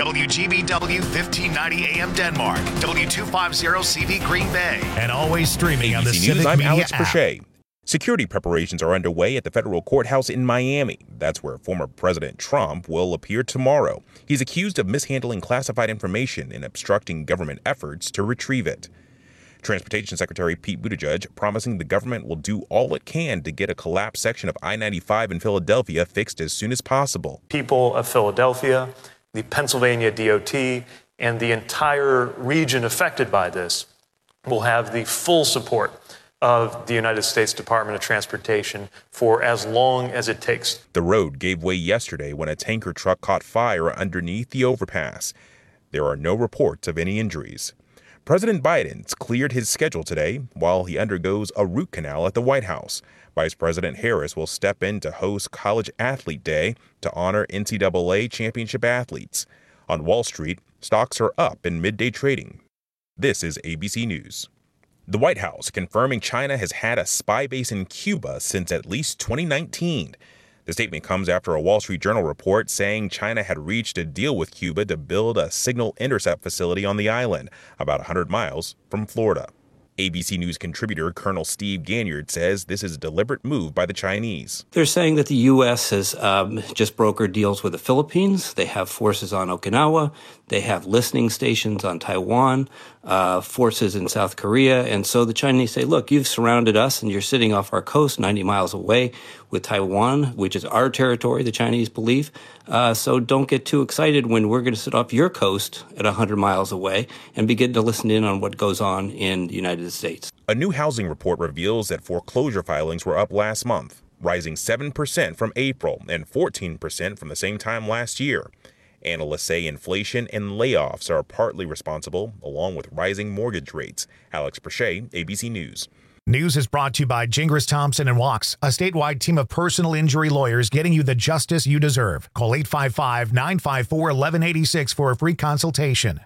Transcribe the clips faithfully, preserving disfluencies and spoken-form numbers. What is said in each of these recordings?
W G B W fifteen ninety A M Denmark, W two fifty C V Green Bay, and always streaming on the Civic News, I'm Media Alex app. Perche. Security preparations are underway at the federal courthouse in Miami. That's where former President Trump will appear tomorrow. He's accused of mishandling classified information and obstructing government efforts to retrieve it. Transportation Secretary Pete Buttigieg promising the government will do all it can to get a collapsed section of I ninety-five in Philadelphia fixed as soon as possible. People of Philadelphia, the Pennsylvania D O T, and the entire region affected by this will have the full support of the United States Department of Transportation for as long as it takes. The road gave way yesterday when a tanker truck caught fire underneath the overpass. There are no reports of any injuries. President Biden's cleared his schedule today while he undergoes a root canal at the White House. Vice President Harris will step in to host College Athlete Day to honor N C double A championship athletes. On Wall Street, stocks are up in midday trading. This is A B C News. The White House confirming China has had a spy base in Cuba since at least twenty nineteen. The statement comes after a Wall Street Journal report saying China had reached a deal with Cuba to build a signal intercept facility on the island, about one hundred miles from Florida. A B C News contributor Colonel Steve Ganyard says this is a deliberate move by the Chinese. They're saying that the U S has um, just brokered deals with the Philippines. They have forces on Okinawa. They have listening stations on Taiwan, uh, forces in South Korea. And so the Chinese say, look, you've surrounded us and you're sitting off our coast ninety miles away with Taiwan, which is our territory, the Chinese believe. Uh, so don't get too excited when we're going to sit off your coast at one hundred miles away and begin to listen in on what goes on in the United States. A new housing report reveals that foreclosure filings were up last month, rising seven percent from April and fourteen percent from the same time last year. Analysts say inflation and layoffs are partly responsible, along with rising mortgage rates. Alex Perche, A B C News. News is brought to you by Gingras Thompson and Wachs, a statewide team of personal injury lawyers getting you the justice you deserve. Call eight five five, nine five four, one one eight six for a free consultation.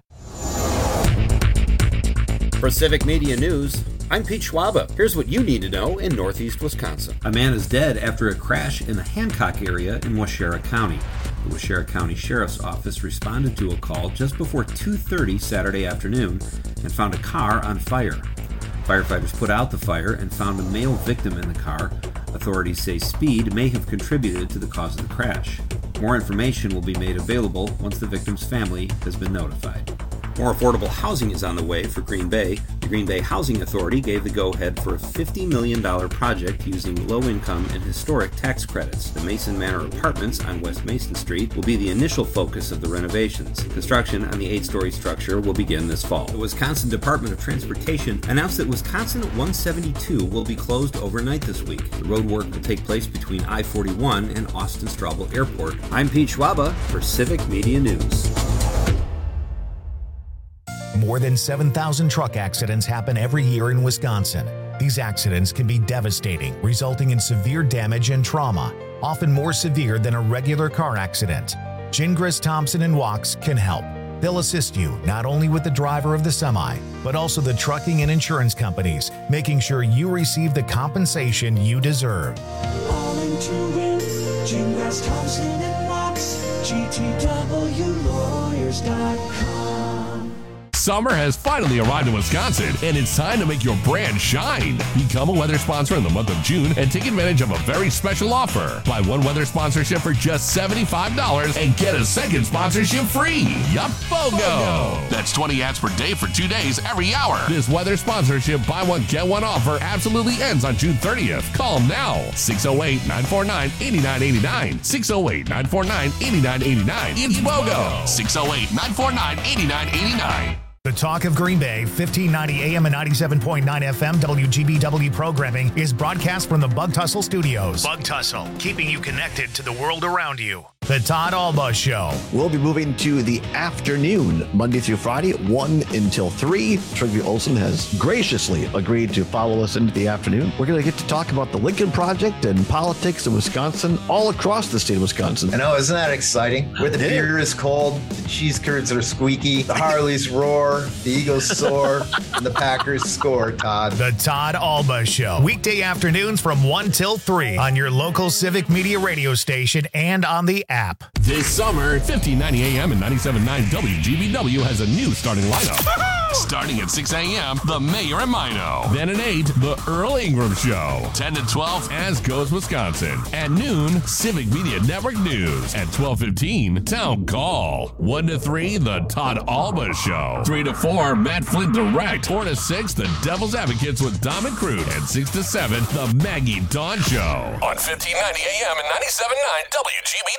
For Civic Media News, I'm Pete Schwaba. Here's what you need to know in northeast Wisconsin. A man is dead after a crash in the Hancock area in Waushara County. The Waushara County Sheriff's Office responded to a call just before two thirty Saturday afternoon and found a car on fire. Firefighters put out the fire and found a male victim in the car. Authorities say speed may have contributed to the cause of the crash. More information will be made available once the victim's family has been notified. More affordable housing is on the way for Green Bay. The Green Bay Housing Authority gave the go-ahead for a fifty million dollars project using low-income and historic tax credits. The Mason Manor Apartments on West Mason Street will be the initial focus of the renovations. Construction on the eight-story structure will begin this fall. The Wisconsin Department of Transportation announced that Wisconsin one seventy-two will be closed overnight this week. The road work will take place between I forty-one and Austin-Straubel Airport. I'm Pete Schwaba for Civic Media News. More than seven thousand truck accidents happen every year in Wisconsin. These accidents can be devastating, resulting in severe damage and trauma, often more severe than a regular car accident. Gingras Thompson and Wachs can help. They'll assist you not only with the driver of the semi, but also the trucking and insurance companies, making sure you receive the compensation you deserve. All into it, Gingras Thompson and Wachs, G T W lawyers dot com. Summer has finally arrived in Wisconsin, and it's time to make your brand shine. Become a weather sponsor in the month of June and take advantage of a very special offer. Buy one weather sponsorship for just seventy-five dollars and get a second sponsorship free. Yup, BOGO. That's twenty ads per day for two days every hour. This weather sponsorship buy one, get one offer absolutely ends on June thirtieth. Call now. six oh eight, nine four nine, eight nine eight nine. six oh eight, nine four nine, eight nine eight nine. It's BOGO. six oh eight, nine four nine, eight nine eight nine. The Talk of Green Bay, fifteen ninety A M and ninety-seven point nine F M W G B W programming is broadcast from the Bug Tussle Studios. Bug Tussle, keeping you connected to the world around you. The Todd Alba Show. We'll be moving to the afternoon, Monday through Friday, one until three. Trygve Olsen has graciously agreed to follow us into the afternoon. We're going to get to talk about the Lincoln Project and politics in Wisconsin, all across the state of Wisconsin. I know, isn't that exciting? Where the beer is cold, the cheese curds are squeaky, the Harleys roar, the Eagles soar, and the Packers score, Todd. The Todd Alba Show. Weekday afternoons from one till three on your local Civic Media radio station and on the app. app. This summer, fifteen ninety A M and ninety-seven point nine W G B W has a new starting lineup. Starting at six A M, The Mayor and Mino. Then at eight, The Earl Ingram Show. ten to twelve, As Goes Wisconsin. At noon, Civic Media Network News. At twelve fifteen, Town Call. one to three, The Todd Alba Show. three to four, Matt Flint Direct. four to six, The Devil's Advocates with Dom and Crute. And six to seven, The Maggie Dawn Show. On fifteen ninety A M and ninety-seven point nine W G B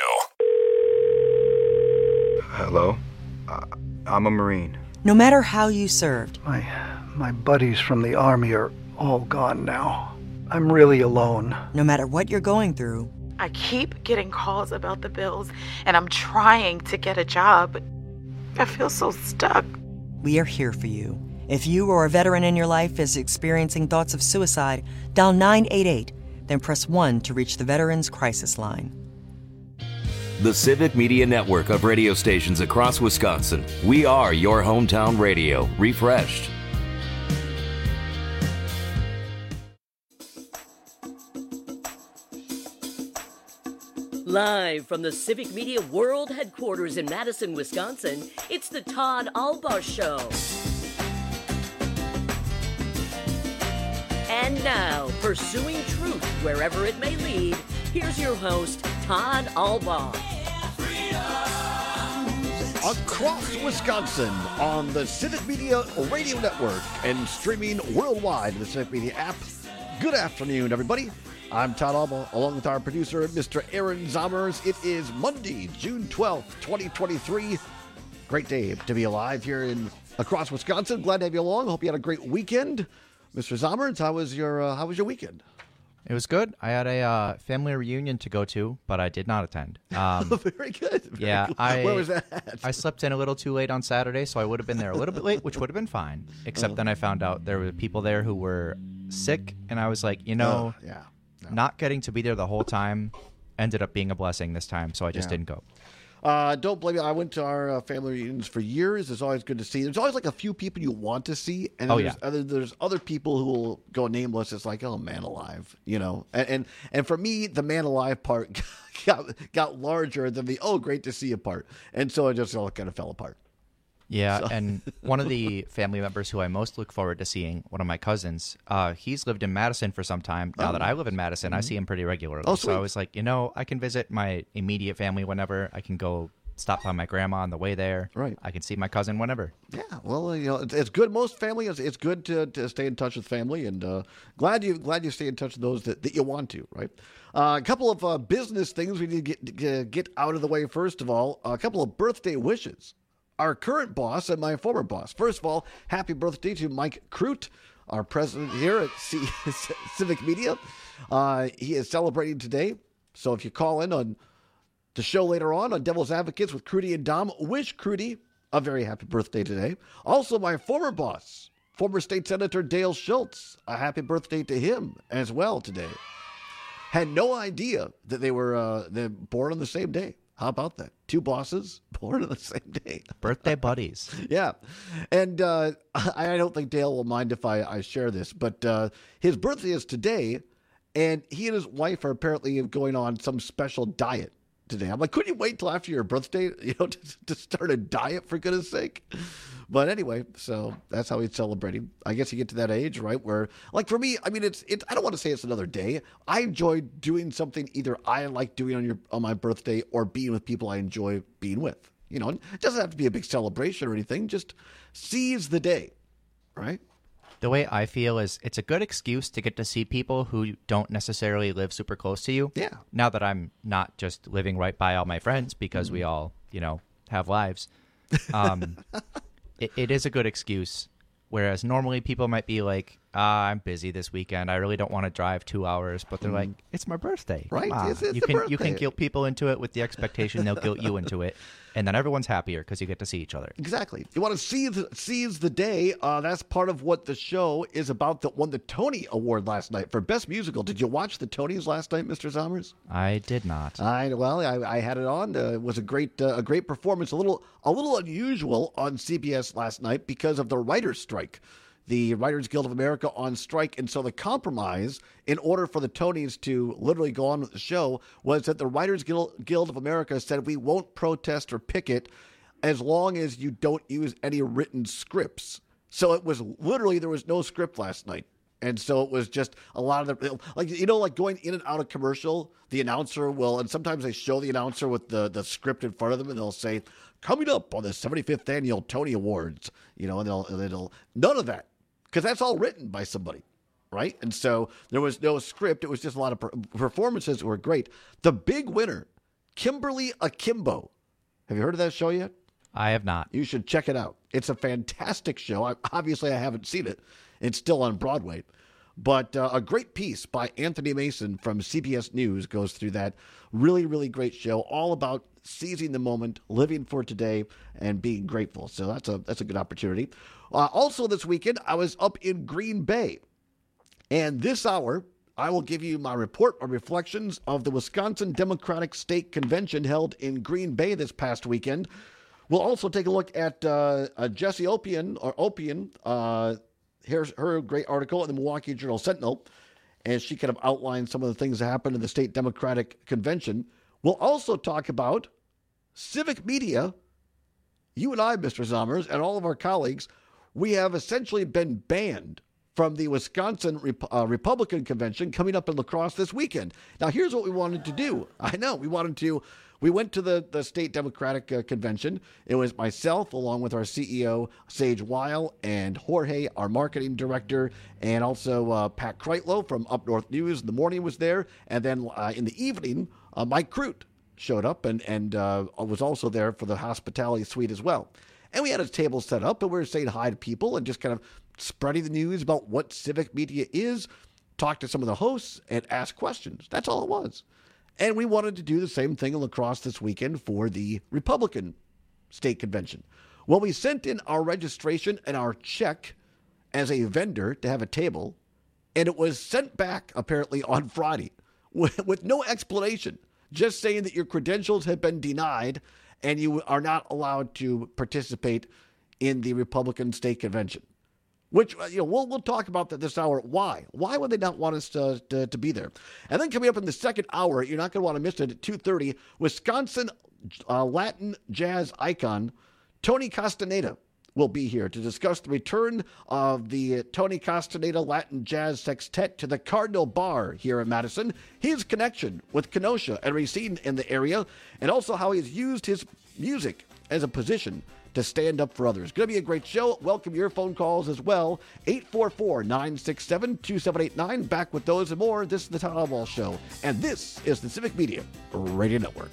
W. Hello? Uh, I'm a Marine. No matter how you served. My, my buddies from the Army are all gone now. I'm really alone. No matter what you're going through. I keep getting calls about the bills, and I'm trying to get a job, but I feel so stuck. We are here for you. If you or a veteran in your life is experiencing thoughts of suicide, dial nine eight eight, then press one to reach the Veterans Crisis Line. The Civic Media Network of radio stations across Wisconsin. We are your hometown radio, refreshed. Live from the Civic Media World Headquarters in Madison, Wisconsin, it's the Todd Alba Show. And now, pursuing truth wherever it may lead, here's your host, Todd Alba. Across Wisconsin on the Civic Media Radio Network and streaming worldwide in the Civic Media app. Good afternoon, everybody. I'm Todd Alba, along with our producer, Mister Aaron Zommers. It is Monday, June twelfth, twenty twenty-three. Great day to be alive here in across Wisconsin. Glad to have you along. Hope you had a great weekend. Mister Zommers, how was your uh, how was your weekend? It was good. I had a uh, family reunion to go to, but I did not attend. Um, Very good. Very yeah, good. I, Where was that? I slept in a little too late on Saturday, so I would have been there a little bit late, which would have been fine. Except Oh. then I found out there were people there who were sick, and I was like, you know, Oh, yeah. not getting to be there the whole time ended up being a blessing this time, so I just Yeah. didn't go. Uh, don't blame me. I went to our uh, family reunions for years. It's always good to see. There's always like a few people you want to see, and Oh, there's, yeah. other, there's other people who will go nameless. It's like, oh, man alive, you know. And and, and for me, the man alive part got got larger than the oh, great to see you part, and so it just all kind of fell apart. Yeah, So- and one of the family members who I most look forward to seeing, one of my cousins, uh, he's lived in Madison for some time. Now Oh, that I live in Madison, I Mhm. see him pretty regularly. Oh, so I sweet. was like, you know, I can visit my immediate family whenever. I can go stop by my grandma on the way there. Right. I can see my cousin whenever. Yeah, well, you know, it's, it's good. Most family, it's, it's good to, to stay in touch with family, and uh, glad you glad you stay in touch with those that, that you want to. Right. Uh, a couple of uh, business things we need to get get, get out of the way. First of all, a couple of birthday wishes. Our current boss and my former boss. First of all, happy birthday to Mike Crute, our president here at C- Civic Media. Uh, he is celebrating today, so if you call in on the show later on on Devil's Advocates with Crudy and Dom, wish Crudy a very happy birthday today. Also, my former boss, former State Senator Dale Schultz, a happy birthday to him as well today. Had no idea that they were uh, they're born on the same day. How about that? Two bosses born on the same day. Birthday buddies. Yeah. And uh, I I don't think Dale will mind if I, I share this, but uh, his birthday is today, and he and his wife are apparently going on some special diet today. I'm like, couldn't you wait till after your birthday, you know, to, to start a diet, for goodness sake? But anyway, so that's how he's celebrating. I guess you get to that age, right, where, like for me, I mean, it's, it's I don't want to say it's another day. I enjoy doing something either I like doing on your on my birthday or being with people I enjoy being with. You know, it doesn't have to be a big celebration or anything. Just seize the day, right? The way I feel is it's a good excuse to get to see people who don't necessarily live super close to you. Yeah. Now that I'm not just living right by all my friends because Mm-hmm. we all, you know, have lives. Um, it, it is a good excuse. Whereas normally people might be like, ah, I'm busy this weekend. I really don't want to drive two hours. But they're like, it's my birthday. Right. Come on. It's- it's you the can you can birthday. guilt people into it with the expectation they'll guilt you into it. And then everyone's happier because you get to see each other. Exactly. You want to seize, seize the day. Uh, that's part of what the show is about that won the Tony Award last night for Best Musical. Did you watch the Tonys last night, Mister Zommers? I did not. I well, I, I had it on. Uh, it was a great uh, a great performance. A little a little unusual on C B S last night because of the writer's strike. the Writers Guild of America on strike. And so the compromise, in order for the Tonys to literally go on with the show, was that the Writers Guild, Guild of America said, we won't protest or picket as long as you don't use any written scripts. So it was literally, there was no script last night. And so it was just a lot of the, like, you know, like going in and out of commercial, the announcer will, and sometimes they show the announcer with the, the script in front of them, and they'll say, coming up on the seventy-fifth Annual Tony Awards, you know, and they'll, and they'll none of that, because that's all written by somebody, right? And so there was no script. It was just a lot of per- performances that were great. The big winner, Kimberly Akimbo. Have you heard of that show yet? I have not. You should check it out. It's a fantastic show. I, obviously, I haven't seen it. It's still on Broadway. But uh, a great piece by Anthony Mason from C B S News goes through that. Really, really great show, all about seizing the moment, living for today, and being grateful. So that's a that's a good opportunity. Uh, also this weekend, I was up in Green Bay. And this hour, I will give you my report or reflections of the Wisconsin Democratic State Convention held in Green Bay this past weekend. We'll also take a look at uh, uh, Jessie Opian, or Opian, uh, here's her great article in the Milwaukee Journal Sentinel, as she kind of outlines some of the things that happened in the state Democratic Convention. We'll also talk about civic media. You and I, Mister Zommers, and all of our colleagues, we have essentially been banned from the Wisconsin Rep- uh, Republican Convention coming up in La Crosse this weekend. Now, here's what we wanted to do. I know, we wanted to, we went to the, the state Democratic uh, Convention. It was myself, along with our C E O, Sage Weil, and Jorge, our marketing director, and also uh, Pat Kreitlow from Up North News in the morning was there. And then uh, in the evening, uh, Mike Crute showed up and, and uh, was also there for the hospitality suite as well. And we had a table set up, and we were saying hi to people and just kind of spreading the news about what civic media is, talk to some of the hosts, and ask questions. That's all it was. And we wanted to do the same thing in La Crosse this weekend for the Republican State Convention. Well, we sent in our registration and our check as a vendor to have a table, and it was sent back, apparently, on Friday with, with no explanation, just saying that your credentials have been denied and you are not allowed to participate in the Republican State Convention. Which, you know, we'll, we'll talk about that this hour. Why? Why would they not want us to, to, to be there? And then coming up in the second hour, you're not going to want to miss it at two thirty, Wisconsin uh, Latin jazz icon Tony Castaneda will be here to discuss the return of the Tony Castaneda Latin Jazz Sextet to the Cardinal Bar here in Madison, his connection with Kenosha and Racine in the area, and also how he's used his music as a position to stand up for others. Going to be a great show. Welcome your phone calls as well. eight four four, nine six seven, two seven eight nine. Back with those and more. This is the Todd Oswalt Show, and this is the Civic Media Radio Network.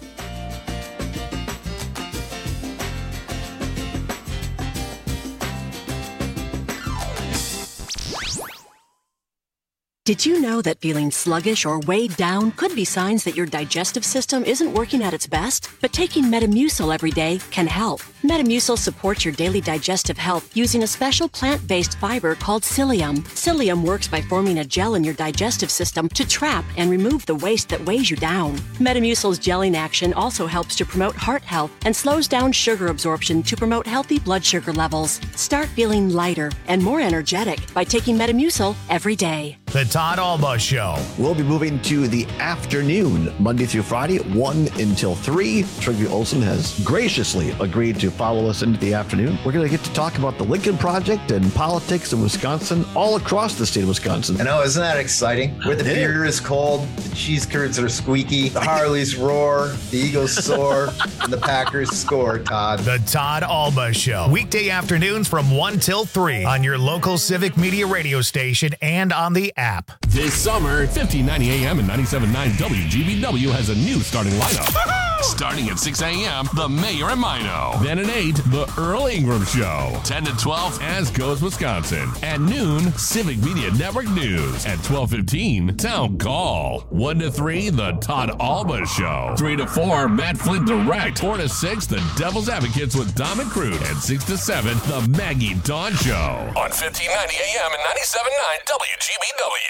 Did you know that feeling sluggish or weighed down could be signs that your digestive system isn't working at its best? But taking Metamucil every day can help. Metamucil supports your daily digestive health using a special plant-based fiber called psyllium. Psyllium works by forming a gel in your digestive system to trap and remove the waste that weighs you down. Metamucil's gelling action also helps to promote heart health and slows down sugar absorption to promote healthy blood sugar levels. Start feeling lighter and more energetic by taking Metamucil every day. The Todd Alba Show. We'll be moving to the afternoon, Monday through Friday, one until three. Trygve Olsen has graciously agreed to follow us into the afternoon. We're going to get to talk about the Lincoln Project and politics in Wisconsin, all across the state of Wisconsin. I know, isn't that exciting? Where the beer is cold, the cheese curds are squeaky, the Harleys roar, the Eagles soar, and the Packers score, Todd. The Todd Alba Show. Weekday afternoons from one till three on your local Civic Media radio station and on the app. This summer, fifteen ninety A M and ninety-seven point nine W G B W has a new starting lineup. Starting at six A M, The Mayor and Mino. Then at eight, The Earl Ingram Show. ten to twelve, As Goes Wisconsin. At noon, Civic Media Network News. At twelve fifteen, Town Call. one to three, The Todd Alba Show. three to four, Matt Flint Direct. four to six, The Devil's Advocates with Dom and Crute. And six to seven, The Maggie Dawn Show. On fifteen ninety A M and ninety-seven point nine W G B W.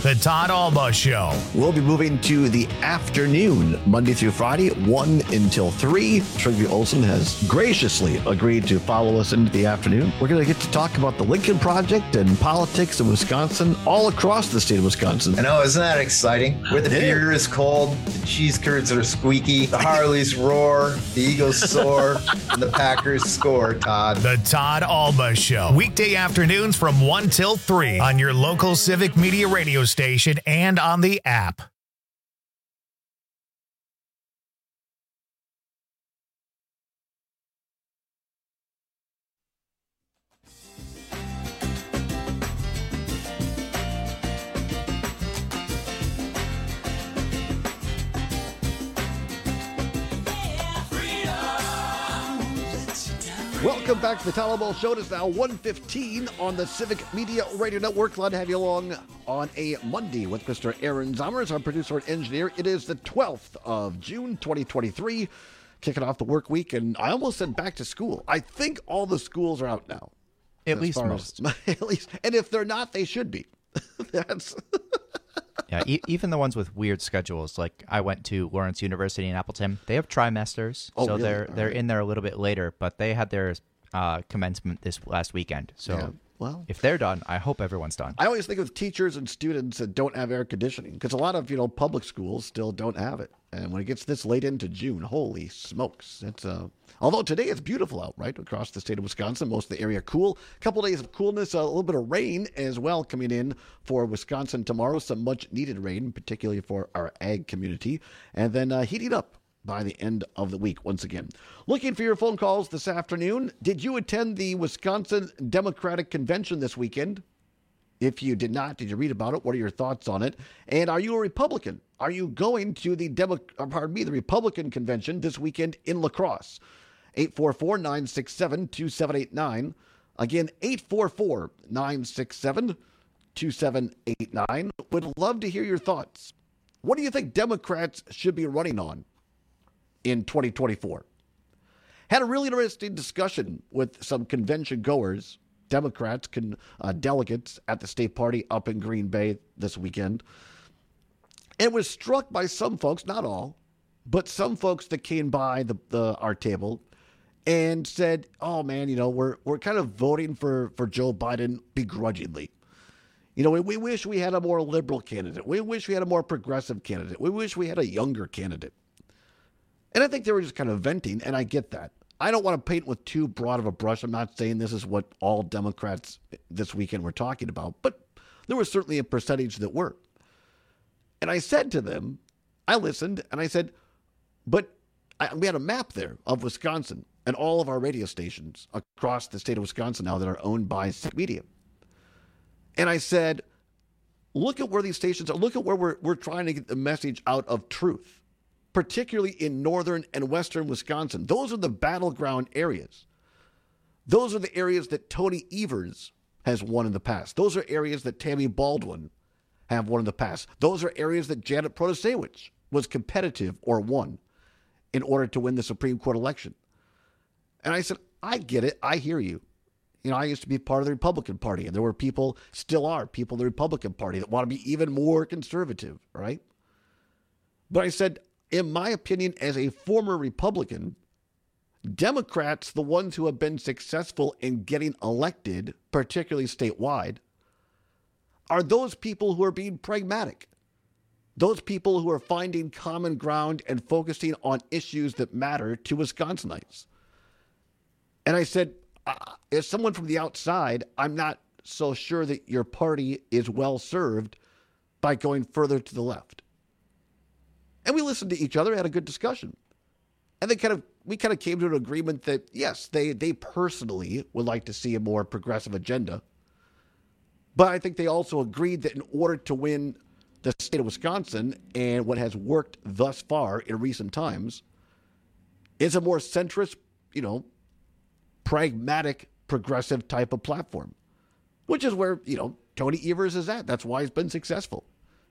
The Todd Alba Show. We'll be moving to the afternoon, Monday through Friday, one until three. Trygve Olsen has graciously agreed to follow us into the afternoon. We're going to get to talk about the Lincoln Project and politics in Wisconsin, all across the state of Wisconsin. I know, isn't that exciting? Where the beer is cold, the cheese curds are squeaky, the Harleys roar, the Eagles soar, and the Packers score, Todd. The Todd Alba Show. Weekday afternoons from one till three on your local Civic Media radio station and on the app. Welcome back to the Todd Alba Show. It is now one fifteen on the Civic Media Radio Network. Glad to have you along on a Monday with Mister Aaron Zommers, our producer and engineer. It is the twelfth of June, twenty twenty-three, kicking off the work week, and I almost said back to school. I think all the schools are out now. At least most. As, at least, and if they're not, they should be. That's... Yeah, e- even the ones with weird schedules, like I went to Lawrence University in Appleton, they have trimesters, oh, so really? they're All they're right. in there a little bit later, but they had their uh, commencement this last weekend. So Yeah, well. if they're done, I hope everyone's done. I always think of teachers and students that don't have air conditioning, because a lot of, you know, public schools still don't have it. And when it gets this late into June, holy smokes. It's uh, although today it's beautiful out, right, across the state of Wisconsin. Most of the area cool. A couple days of coolness, a little bit of rain as well coming in for Wisconsin tomorrow. Some much needed rain, particularly for our ag community. And then uh, heating up by the end of the week once again. Looking for your phone calls this afternoon. Did you attend the Wisconsin Democratic Convention this weekend? If you did not, did you read about it? What are your thoughts on it? And are you a Republican? Are you going to the Demo- or pardon me, the Republican convention this weekend in La Crosse? eight four four, nine six seven, two seven eight nine. Again, eight four four, nine six seven, two seven eight nine. Would love to hear your thoughts. What do you think Democrats should be running on in twenty twenty-four? Had a really interesting discussion with some convention goers, Democrats, can, uh, delegates at the state party up in Green Bay this weekend. And was struck by some folks, not all, but some folks that came by the, the our table and said, oh, man, you know, we're we're kind of voting for, for Joe Biden begrudgingly. You know, we, we wish we had a more liberal candidate. We wish we had a more progressive candidate. We wish we had a younger candidate. And I think they were just kind of venting, and I get that. I don't want to paint with too broad of a brush. I'm not saying this is what all Democrats this weekend were talking about, but there was certainly a percentage that were. And I said to them, I listened, and I said, but I, we had a map there of Wisconsin and all of our radio stations across the state of Wisconsin now that are owned by Civic Media. And I said, look at where these stations are. Look at where we're, we're trying to get the message out of truth, particularly in northern and western Wisconsin. Those are the battleground areas. Those are the areas that Tony Evers has won in the past. Those are areas that Tammy Baldwin have won in the past. Those are areas that Janet Protasewicz was competitive or won in order to win the Supreme Court election. And I said, I get it. I hear you. You know, I used to be part of the Republican Party, and there were people, still are, people in the Republican Party that want to be even more conservative, right? But I said, in my opinion, as a former Republican, Democrats, the ones who have been successful in getting elected, particularly statewide, are those people who are being pragmatic. Those people who are finding common ground and focusing on issues that matter to Wisconsinites. And I said, uh, as someone from the outside, I'm not so sure that your party is well served by going further to the left. And we listened to each other, had a good discussion. And they kind of we kind of came to an agreement that, yes, they, they personally would like to see a more progressive agenda. But I think they also agreed that in order to win the state of Wisconsin and what has worked thus far in recent times is a more centrist, you know, pragmatic, progressive type of platform, which is where, you know, Tony Evers is at. That's why he's been successful.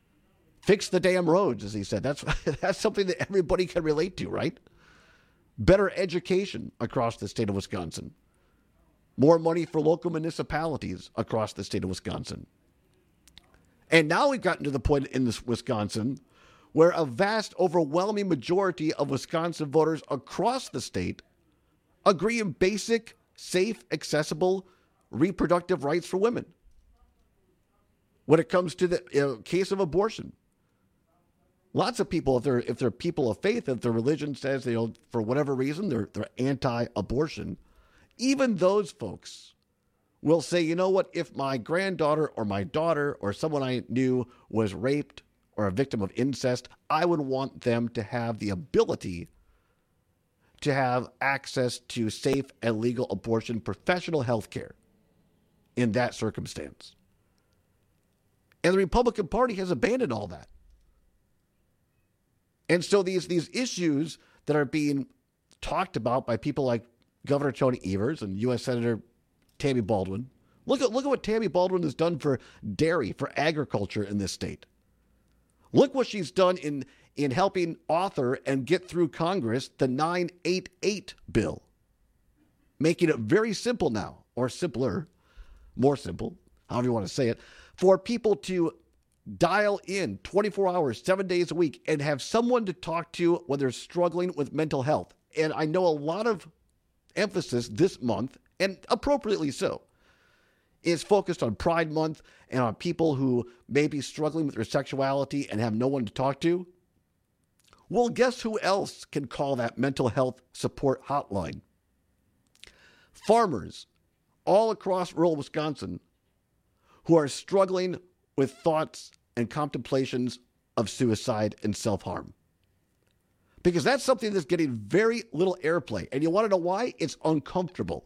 Fix the damn roads, as he said. That's that's something that everybody can relate to, right? Better education across the state of Wisconsin. More money for local municipalities across the state of Wisconsin. And now we've gotten to the point in this Wisconsin where a vast, overwhelming majority of Wisconsin voters across the state agree in basic, safe, accessible reproductive rights for women. When it comes to the you know, case of abortion, lots of people, if they're if they're people of faith, if their religion says they know for whatever reason they're they're anti-abortion, even those folks will say, you know what, if my granddaughter or my daughter or someone I knew was raped or a victim of incest, I would want them to have the ability to have access to safe and legal abortion, professional health care in that circumstance. And the Republican Party has abandoned all that. And so these, these issues that are being talked about by people like Governor Tony Evers and U S Senator Tammy Baldwin, look at, look at what Tammy Baldwin has done for dairy, for agriculture in this state. Look what she's done in, in helping author and get through Congress the nine eighty-eight bill, making it very simple now, or simpler, more simple, however you want to say it, for people to dial in twenty-four hours, seven days a week, and have someone to talk to when they're struggling with mental health. And I know a lot of emphasis this month, and appropriately so, is focused on Pride Month and on people who may be struggling with their sexuality and have no one to talk to. Well, guess who else can call that mental health support hotline? Farmers all across rural Wisconsin who are struggling with thoughts and contemplations of suicide and self-harm. Because that's something that's getting very little airplay. And you want to know why? It's uncomfortable.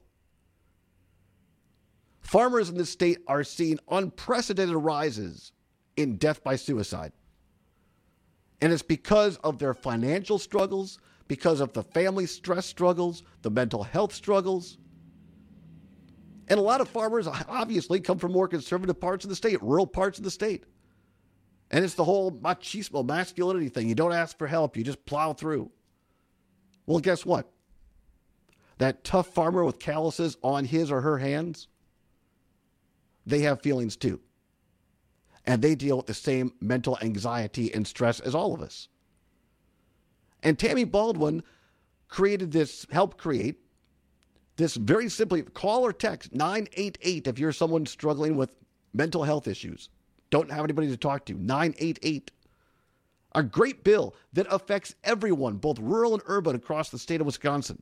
Farmers in this state are seeing unprecedented rises in death by suicide. And it's because of their financial struggles, because of the family stress struggles, the mental health struggles. And a lot of farmers obviously come from more conservative parts of the state, rural parts of the state. And it's the whole machismo, masculinity thing. You don't ask for help, you just plow through. Well, guess what? That tough farmer with calluses on his or her hands, they have feelings too. And they deal with the same mental anxiety and stress as all of us. And Tammy Baldwin created this, helped create this very simply, call or text nine eight eight if you're someone struggling with mental health issues. Don't have anybody to talk to. nine eight eight. A great bill that affects everyone, both rural and urban, across the state of Wisconsin.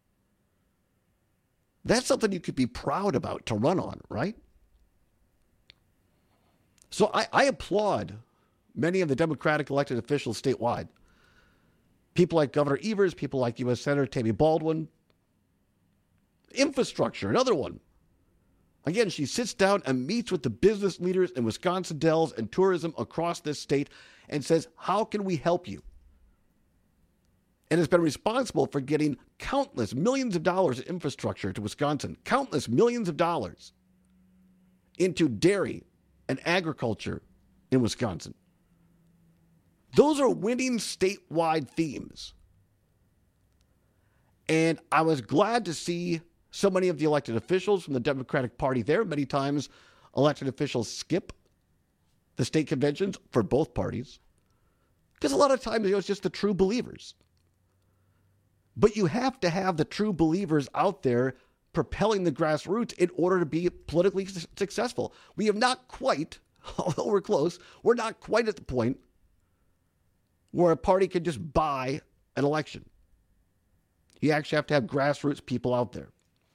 That's something you could be proud about to run on, right? So I, I applaud many of the Democratic elected officials statewide. People like Governor Evers, people like U S Senator Tammy Baldwin. Infrastructure, another one. Again, she sits down and meets with the business leaders in Wisconsin Dells and tourism across this state and says, how can we help you? And has been responsible for getting countless millions of dollars in infrastructure to Wisconsin, countless millions of dollars into dairy and agriculture in Wisconsin. Those are winning statewide themes. And I was glad to see so many of the elected officials from the Democratic Party there. Many times elected officials skip the state conventions for both parties because a lot of times you know, it's just the true believers. But you have to have the true believers out there propelling the grassroots in order to be politically su- successful. We have not quite, although we're close, we're not quite at the point where a party can just buy an election. You actually have to have grassroots people out there.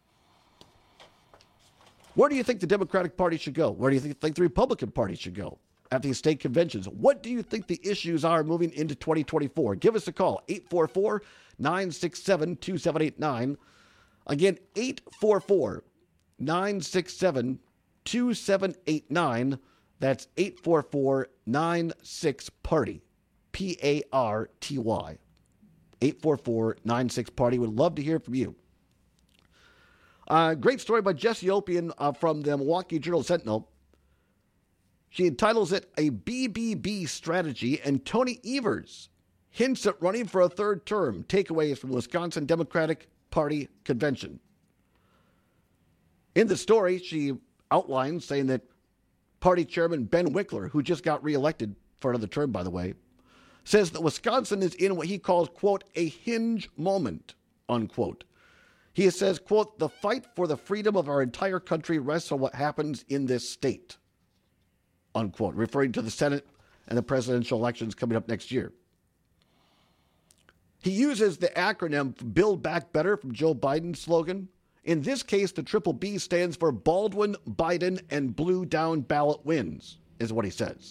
Where do you think the Democratic Party should go? Where do you think, think the Republican Party should go at these state conventions? What do you think the issues are moving into twenty twenty-four? Give us a call, eight four four, nine six seven, two seven eight nine. Again, eight four four, nine six seven, two seven eight nine. That's eight four four, nine six, party, P A R T Y. eight four four, nine six, party. Would love to hear from you. Uh, great story by Jessie Opian uh, from the Milwaukee Journal-Sentinel. She entitles it A B B B Strategy, and Tony Evers hints at running for a third term. Takeaways from the Wisconsin Democratic Party convention. In the story, she outlines saying that Party Chairman Ben Wickler, who just got reelected for another term, by the way, says that Wisconsin is in what he calls, quote, a hinge moment, unquote. He says, quote, the fight for the freedom of our entire country rests on what happens in this state, unquote, referring to the Senate and the presidential elections coming up next year. He uses the acronym Build Back Better from Joe Biden's slogan. In this case, the triple B stands for Baldwin, Biden, and Blue Down Ballot Wins, is what he says.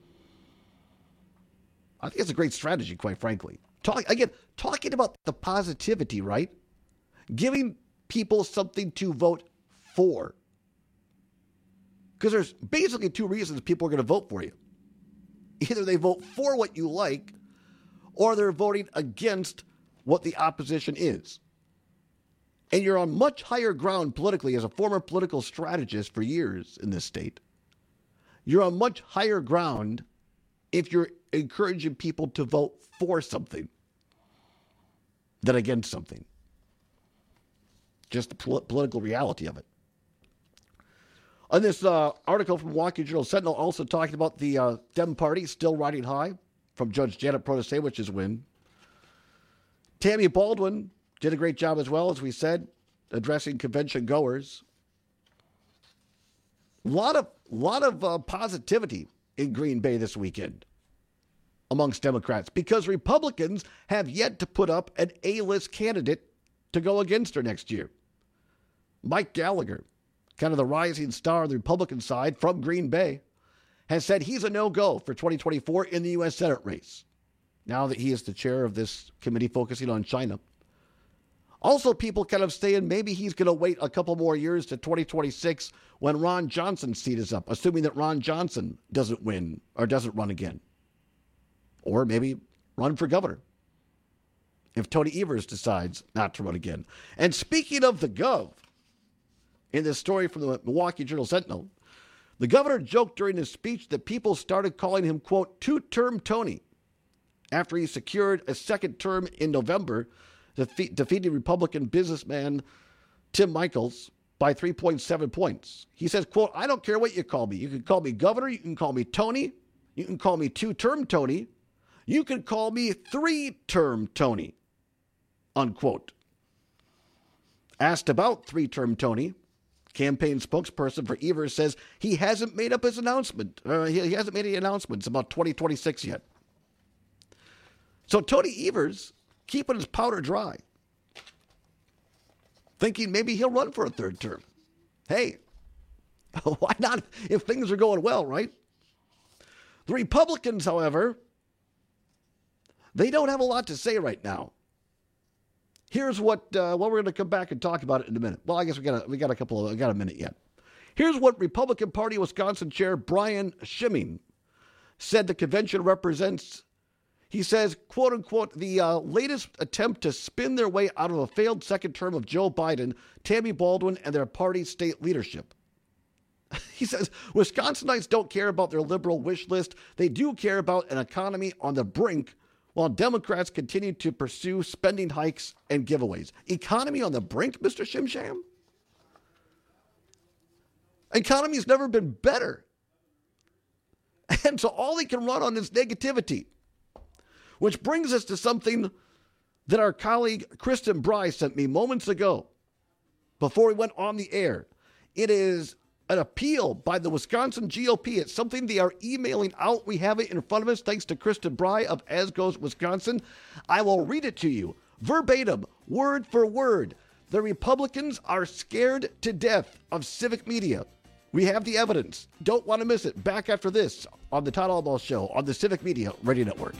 I think it's a great strategy, quite frankly. Talk, again, talking about the positivity, right? Giving people something to vote for. Because there's basically two reasons people are going to vote for you. Either they vote for what you like, or they're voting against what the opposition is. And you're on much higher ground politically as a former political strategist for years in this state. You're on much higher ground if you're encouraging people to vote for something than against something. Just the pol- political reality of it. On this uh, article from Milwaukee Journal Sentinel, also talking about the uh, Dem Party still riding high from Judge Janet Protasewicz's win. Tammy Baldwin did a great job as well, as we said, addressing convention goers. A lot of, lot of uh, positivity in Green Bay this weekend amongst Democrats because Republicans have yet to put up an A-list candidate to go against her next year. Mike Gallagher, kind of the rising star of the Republican side from Green Bay, has said he's a no-go for twenty twenty-four in the U S Senate race, now that he is the chair of this committee focusing on China. Also, people kind of saying maybe he's going to wait a couple more years to twenty twenty-six when Ron Johnson's seat is up, assuming that Ron Johnson doesn't win or doesn't run again. Or maybe run for governor if Tony Evers decides not to run again. And speaking of the gov, in this story from the Milwaukee Journal Sentinel, the governor joked during his speech that people started calling him, quote, two-term Tony after he secured a second term in November, defe- defeating Republican businessman Tim Michels by three point seven points. He says, quote, I don't care what you call me. You can call me governor. You can call me Tony. You can call me two-term Tony. You can call me three-term Tony, unquote. Asked about three-term Tony, campaign spokesperson for Evers says he hasn't made up his announcement. Uh, he, he hasn't made any announcements about twenty twenty-six yet. So Tony Evers keeping his powder dry, thinking maybe he'll run for a third term. Hey, why not if things are going well, right? The Republicans, however, they don't have a lot to say right now. Here's what, uh, well, we're going to come back and talk about it in a minute. Well, I guess we got a, we got a couple of, we got a minute yet. Here's what Republican Party Wisconsin Chair Brian Schimming said the convention represents. He says, quote unquote, the uh, latest attempt to spin their way out of a failed second term of Joe Biden, Tammy Baldwin, and their party's state leadership. He says, Wisconsinites don't care about their liberal wish list. They do care about an economy on the brink, while Democrats continue to pursue spending hikes and giveaways. Economy on the brink, Mister Shimsham? Economy's never been better. And so all they can run on is negativity. Which brings us to something that our colleague Kristen Bry sent me moments ago before we went on the air. It is an appeal by the Wisconsin G O P. It's something they are emailing out. We have it in front of us thanks to Kristen Bry of As Goes Wisconsin. I will read it to you verbatim, word for word. The Republicans are scared to death of civic media. We have the evidence. Don't want to miss it. Back after this on the Todd Albaugh Show on the Civic Media Radio Network.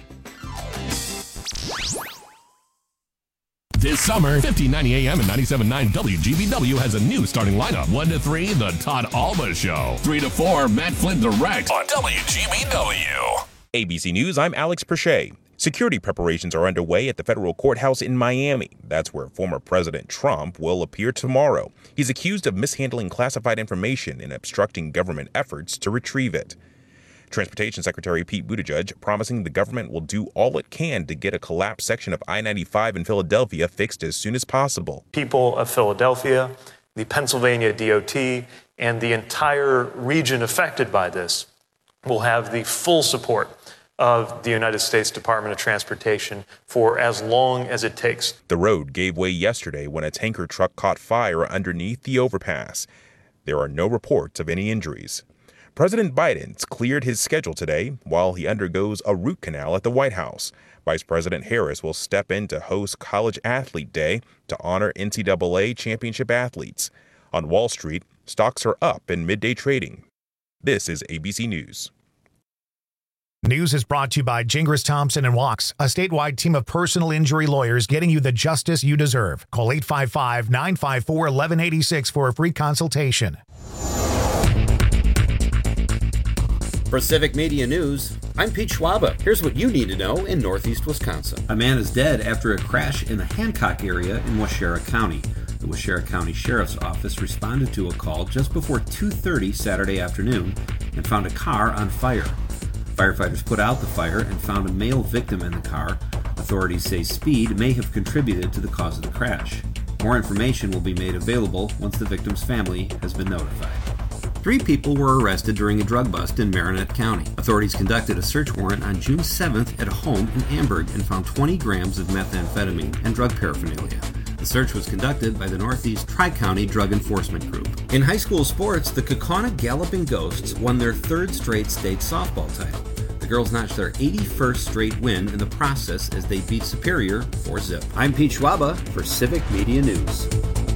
This summer, fifteen ninety A M and ninety-seven point nine W G B W has a new starting lineup. one to three, The Todd Albaugh Show. three to four, Matt Flynn Direct on W G B W. A B C News, I'm Alex Perche. Security preparations are underway at the federal courthouse in Miami. That's where former President Trump will appear tomorrow. He's accused of mishandling classified information and obstructing government efforts to retrieve it. Transportation Secretary Pete Buttigieg promising the government will do all it can to get a collapsed section of I ninety-five in Philadelphia fixed as soon as possible. People of Philadelphia, the Pennsylvania D O T, and the entire region affected by this will have the full support of the United States Department of Transportation for as long as it takes. The road gave way yesterday when a tanker truck caught fire underneath the overpass. There are no reports of any injuries. President Biden's cleared his schedule today while he undergoes a root canal at the White House. Vice President Harris will step in to host College Athlete Day to honor N C double A championship athletes. On Wall Street, stocks are up in midday trading. This is A B C News. News is brought to you by Gingras Thompson and Walks, a statewide team of personal injury lawyers getting you the justice you deserve. Call eight five five, nine five four, one one eight six for a free consultation. For Civic Media News, I'm Pete Schwaba. Here's what you need to know in Northeast Wisconsin. A man is dead after a crash in the Hancock area in Waushara County. The Waushara County Sheriff's Office responded to a call just before two thirty Saturday afternoon and found a car on fire. Firefighters put out the fire and found a male victim in the car. Authorities say speed may have contributed to the cause of the crash. More information will be made available once the victim's family has been notified. Three people were arrested during a drug bust in Marinette County. Authorities conducted a search warrant on June seventh at a home in Amberg and found twenty grams of methamphetamine and drug paraphernalia. The search was conducted by the Northeast Tri-County Drug Enforcement Group. In high school sports, the Kaukauna Galloping Ghosts won their third straight state softball title. The girls notched their eighty-first straight win in the process as they beat Superior four zip. I'm Pete Schwaba for Civic Media News.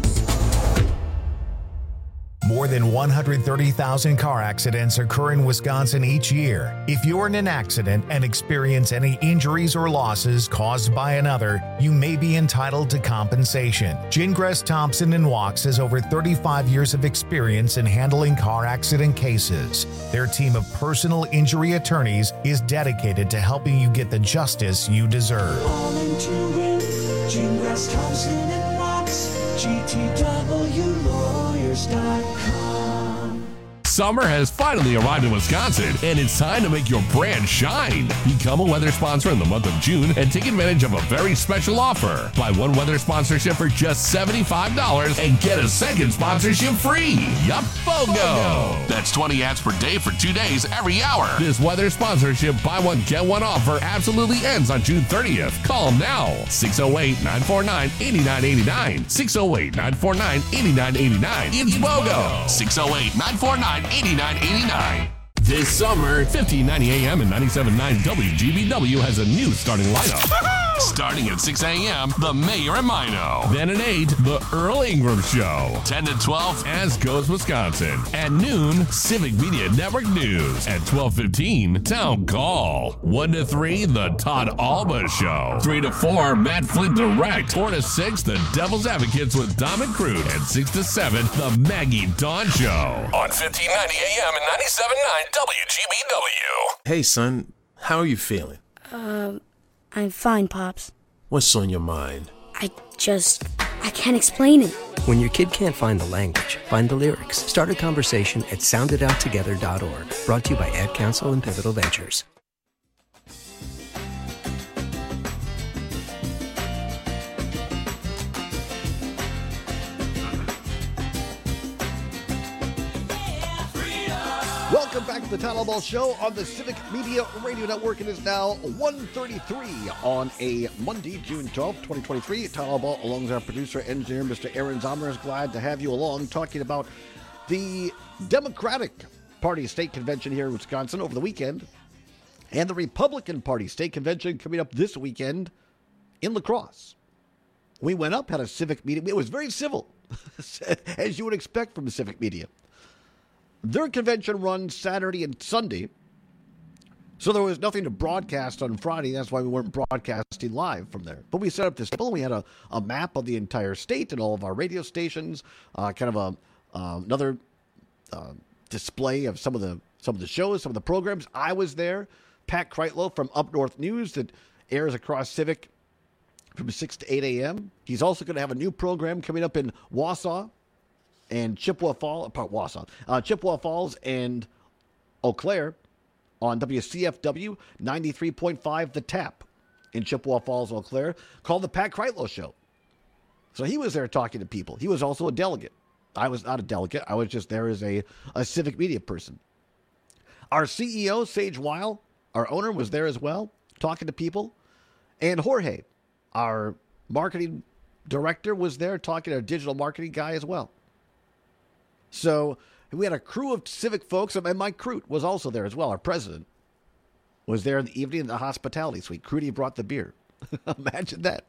More than one hundred thirty thousand car accidents occur in Wisconsin each year. If you're in an accident and experience any injuries or losses caused by another, you may be entitled to compensation. Gingras Thompson and Walks has over thirty-five years of experience in handling car accident cases. Their team of personal injury attorneys is dedicated to helping you get the justice you deserve. All into win. Gingras Thompson and Walks. G T W lawyers dot com. Summer has finally arrived in Wisconsin, and it's time to make your brand shine. Become a weather sponsor in the month of June and take advantage of a very special offer. Buy one weather sponsorship for just seventy-five dollars and get a second sponsorship free. Yup, BOGO! That's twenty ads per day for two days every hour. This weather sponsorship buy one, get one offer absolutely ends on June thirtieth. Call them now. six oh eight, nine four nine, eight nine eight nine. six oh eight, nine four nine, eight nine eight nine. It's BOGO! six oh eight, nine four nine, eighty-nine eighty-nine. This summer, fifteen ninety A M and ninety-seven point nine W G B W has a new starting lineup. Starting at six A M, The Mayor and Mino. Then at eight, The Earl Ingram Show. ten to twelve, As Goes Wisconsin. At noon, Civic Media Network News. At twelve fifteen, Town Call. one to three, The Todd Alba Show. three to four, Matt Flint Direct. four to six, The Devil's Advocates with Dom and Crude. And six to seven, The Maggie Dawn Show. On fifteen ninety A M and ninety-seven point nine W G B W. Hey, son, how are you feeling? Uh, I'm fine, Pops. What's on your mind? I just... I can't explain it. When your kid can't find the language, find the lyrics. Start a conversation at sound it out together dot org. Brought to you by Ad Council and Pivotal Ventures. Welcome back to the Town Hall Ball Show on the Civic Media Radio Network. It is now one thirty-three on a Monday, June twelfth, twenty twenty-three. Town Hall Ball, along with our producer, engineer, Mister Aaron Zomer, is glad to have you along talking about the Democratic Party State Convention here in Wisconsin over the weekend and the Republican Party State Convention coming up this weekend in La Crosse. We went up, had a civic meeting. It was very civil, as you would expect from the Civic Media. Their convention runs Saturday and Sunday, so there was nothing to broadcast on Friday. That's why we weren't broadcasting live from there. But we set up this table. We had a, a map of the entire state and all of our radio stations, uh, kind of a uh, another uh, display of some of the some of the shows, some of the programs. I was there. Pat Kreitlow from Up North News that airs across Civic from six to eight a.m. He's also going to have a new program coming up in Wausau and Chippewa Falls, part Wausau, uh, Chippewa Falls and Eau Claire on W C F W ninety-three point five The Tap in Chippewa Falls, Eau Claire, called the Pat Kreitlow Show. So he was there talking to people. He was also a delegate I was not a delegate. I was just there as a, a civic media person. Our C E O, Sage Weil, our owner, was there as well, talking to people. And Jorge, our marketing director, was there talking to our digital marketing guy as well. So we had a crew of civic folks, and Mike Crute was also there as well. Our president was there in the evening in the hospitality suite. Crudy brought the beer. Imagine that.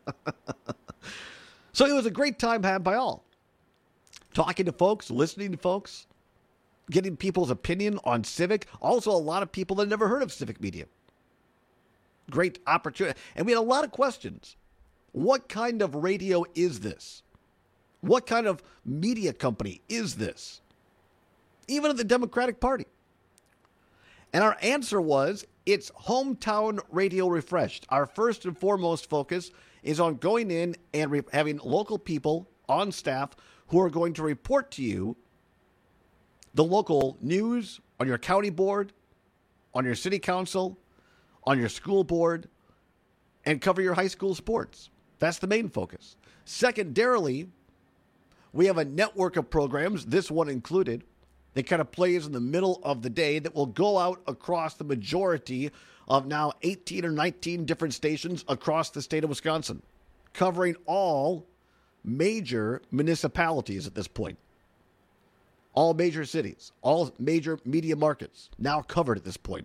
So it was a great time had by all. Talking to folks, listening to folks, getting people's opinion on civic. Also, a lot of people that never heard of civic media. Great opportunity. And we had a lot of questions. What kind of radio is this? What kind of media company is this? Even at the Democratic Party. And our answer was, it's Hometown Radio Refreshed. Our first and foremost focus is on going in and re- having local people on staff who are going to report to you the local news on your county board, on your city council, on your school board, and cover your high school sports. That's the main focus. Secondarily, we have a network of programs, this one included, that kind of plays in the middle of the day that will go out across the majority of now eighteen or nineteen different stations across the state of Wisconsin, covering all major municipalities at this point. All major cities, all major media markets now covered at this point.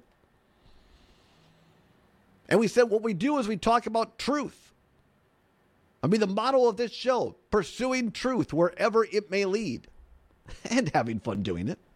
And we said what we do is we talk about truth. I mean, the motto of this show, pursuing truth wherever it may lead. And having fun doing it.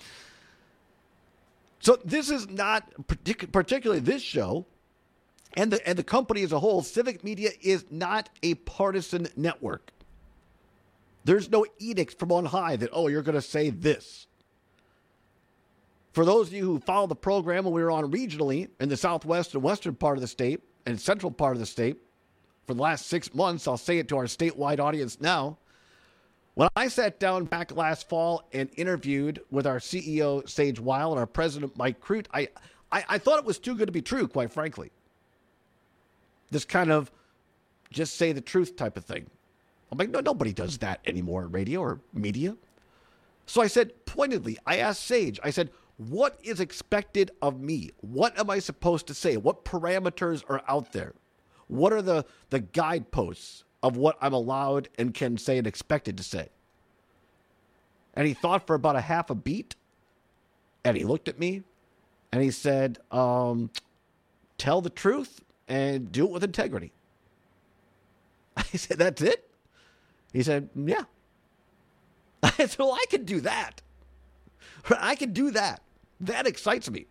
So this is not partic- particularly this show and the and the company as a whole. Civic Media is not a partisan network. There's no edict from on high that, oh, you're going to say this. For those of you who follow the program when we were on regionally in the southwest and western part of the state and central part of the state for the last six months, I'll say it to our statewide audience now. When I sat down back last fall and interviewed with our C E O, Sage Weil, and our president, Mike Crute, I, I, I thought it was too good to be true, quite frankly. This kind of just say the truth type of thing. I'm like, no, nobody does that anymore in radio or media. So I said, pointedly, I asked Sage, I said, what is expected of me? What am I supposed to say? What parameters are out there? What are the, the guideposts of what I'm allowed and can say and expected to say? And he thought for about a half a beat, and he looked at me, and he said, um, tell the truth and do it with integrity. I said, that's it? He said, yeah. I said, well, I can do that. I can do that. That excites me.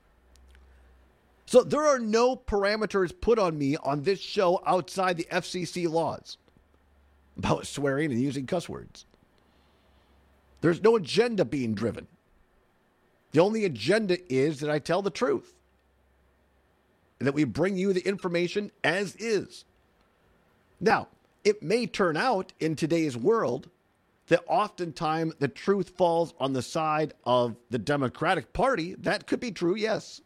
So there are no parameters put on me on this show outside the F C C laws about swearing and using cuss words. There's no agenda being driven. The only agenda is that I tell the truth and that we bring you the information as is. Now, it may turn out in today's world that oftentimes the truth falls on the side of the Democratic Party. That could be true, yes.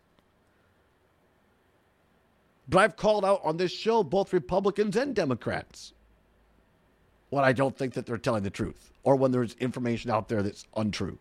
But I've called out on this show both Republicans and Democrats when I don't think that they're telling the truth or when there's information out there that's untrue.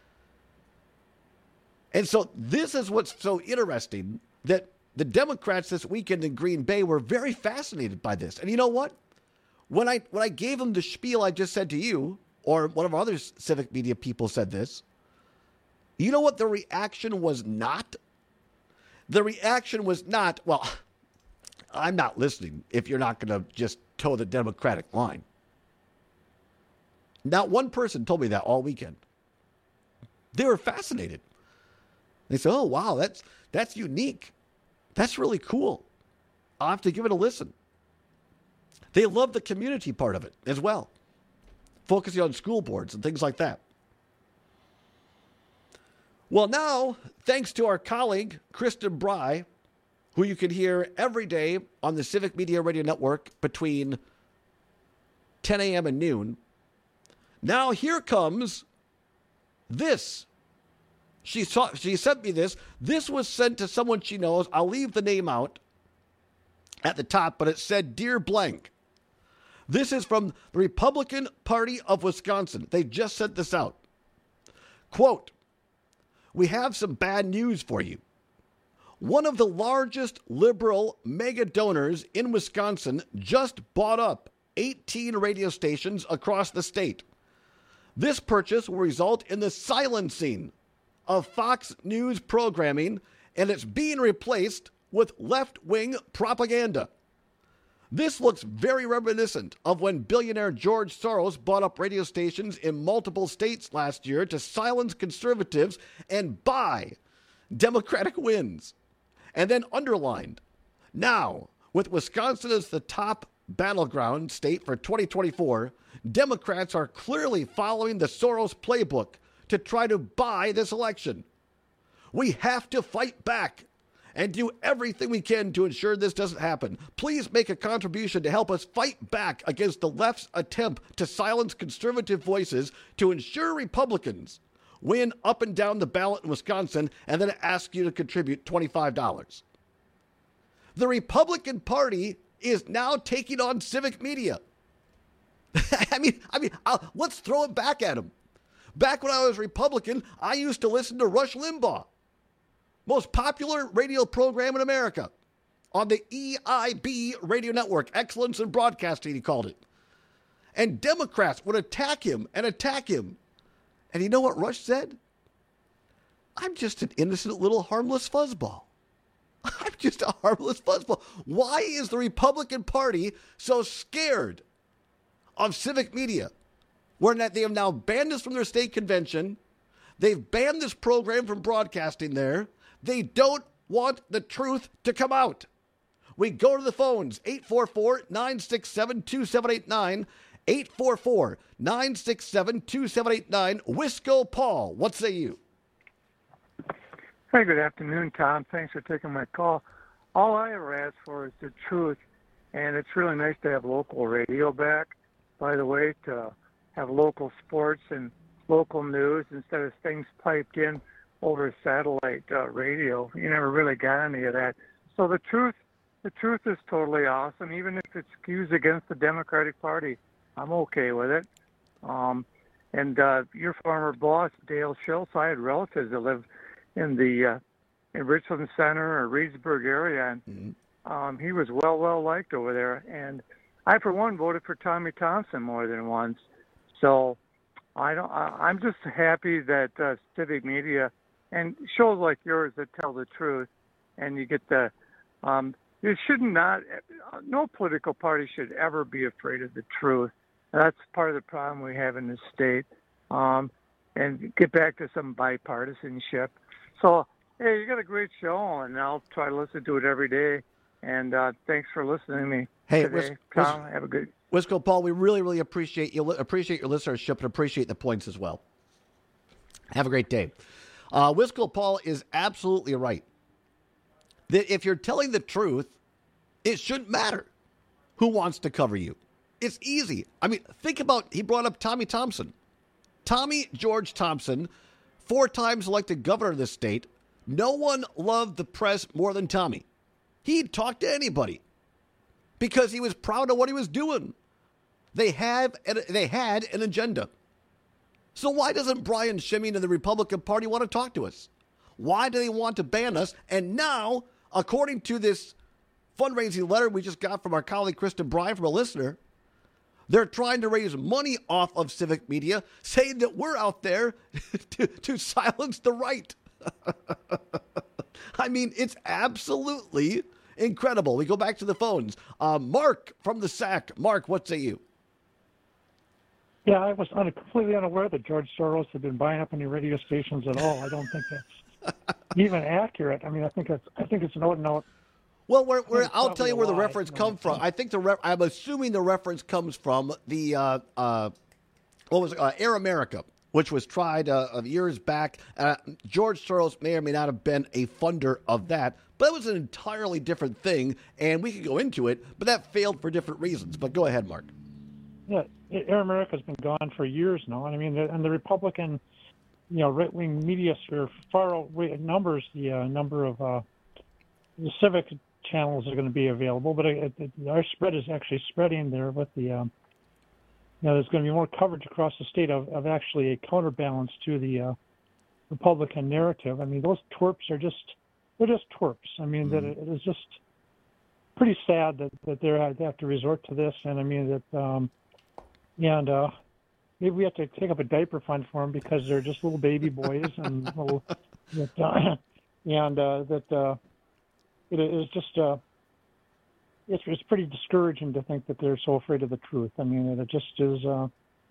And so this is what's so interesting, that the Democrats this weekend in Green Bay were very fascinated by this. And you know what? When I when I gave them the spiel I just said to you, or one of our other civic media people said this, you know what the reaction was not? The reaction was not, well, I'm not listening if you're not going to just toe the Democratic line. Not one person told me that all weekend. They were fascinated. They said, oh, wow, that's that's unique. That's really cool. I'll have to give it a listen. They love the community part of it as well, focusing on school boards and things like that. Well, now, thanks to our colleague, Kristen Bry, who you can hear every day on the Civic Media Radio Network between ten a.m. and noon, now here comes this. She, saw, she sent me this. This was sent to someone she knows. I'll leave the name out at the top, but it said, Dear Blank, This is from the Republican Party of Wisconsin. They just sent this out. Quote, "We have some bad news for you. One of the largest liberal mega donors in Wisconsin just bought up eighteen radio stations across the state. This purchase will result in the silencing of Fox News programming, and it's being replaced with left-wing propaganda. This looks very reminiscent of when billionaire George Soros bought up radio stations in multiple states last year to silence conservatives and buy Democratic wins." And then underlined, "Now, with Wisconsin as the top battleground state for twenty twenty-four, Democrats are clearly following the Soros playbook to try to buy this election. We have to fight back and do everything we can to ensure this doesn't happen. Please make a contribution to help us fight back against the left's attempt to silence conservative voices to ensure Republicans win up and down the ballot in Wisconsin," and then ask you to contribute twenty-five dollars. The Republican Party is now taking on civic media. I mean, I mean, I'll, let's throw it back at them. Back when I was Republican, I used to listen to Rush Limbaugh, most popular radio program in America, on the E I B radio network, Excellence in Broadcasting, he called it. And Democrats would attack him and attack him. And you know what Rush said? "I'm just an innocent little harmless fuzzball. I'm just a harmless fuzzball." Why is the Republican Party so scared of civic media? Where they have now banned us from their state convention. They've banned this program from broadcasting there. They don't want the truth to come out. We go to the phones, eight four four, nine six seven, two seven eight nine, eight four four, nine six seven, two seven eight nine. Wisco Paul, what say you? Hey, good afternoon, Tom. Thanks for taking my call. All I ever ask for is the truth, and it's really nice to have local radio back, by the way, to have local sports and local news instead of things piped in over satellite uh, radio. You never really got any of that. So the truth, the truth is totally awesome, even if it skews against the Democratic Party. I'm okay with it. Um, and uh, your former boss, Dale Schultz, I had relatives that live in the uh, in Richland Center or Reedsburg area, and mm-hmm. um, he was well, well liked over there. And I, for one, voted for Tommy Thompson more than once. So I don't. I, I'm just happy that uh, civic media and shows like yours that tell the truth, and you get the. Um, you should not. No political party should ever be afraid of the truth. That's part of the problem we have in this state. Um, and get back to some bipartisanship. So, hey, you got a great show, and I'll try to listen to it every day. And uh, thanks for listening to me hey, today. Wis- Tom, Wis- have a good. Wisco Paul, we really, really appreciate you. Appreciate your listenership and appreciate the points as well. Have a great day. Uh, Wisco Paul is absolutely right. That if you're telling the truth, it shouldn't matter who wants to cover you. It's easy. I mean, think about, he brought up Tommy Thompson. Tommy George Thompson, four times elected governor of this state. No one loved the press more than Tommy. He'd talk to anybody because he was proud of what he was doing. They have they had an agenda. So why doesn't Brian Schimming and the Republican Party want to talk to us? Why do they want to ban us? And now, according to this fundraising letter we just got from our colleague Kristen Bryan from a listener, they're trying to raise money off of civic media, saying that we're out there to, to silence the right. I mean, it's absolutely incredible. We go back to the phones. Uh, Mark from the S A C. Mark, what say you? Yeah, I was un- completely unaware that George Soros had been buying up any radio stations at all. I don't think that's even accurate. I mean, I think it's I think it's an old note. Well, we're, we're, I'll tell you where the reference comes from. I think the re- I'm assuming the reference comes from the uh, uh, what was it, uh, Air America, which was tried uh, years back. Uh, George Soros may or may not have been a funder of that, but it was an entirely different thing, and we could go into it, but that failed for different reasons. But go ahead, Mark. Yeah, Air America's been gone for years now, and I mean, the, and the Republican, you know, right-wing media sphere far outnumbers the uh, number of uh, the civic channels are going to be available, but it, it, our spread is actually spreading there with the, um, you know, there's going to be more coverage across the state of, of actually a counterbalance to the uh, Republican narrative. I mean, those twerps are just, they're just twerps. I mean, mm-hmm. that it, it is just pretty sad that, that they're, they have to resort to this. And I mean, that, um, and uh, maybe we have to take up a diaper fund for them because they're just little baby boys and little, that, uh, and uh, that uh, it is just, uh, it's, it's pretty discouraging to think that they're so afraid of the truth. I mean, it just is, uh,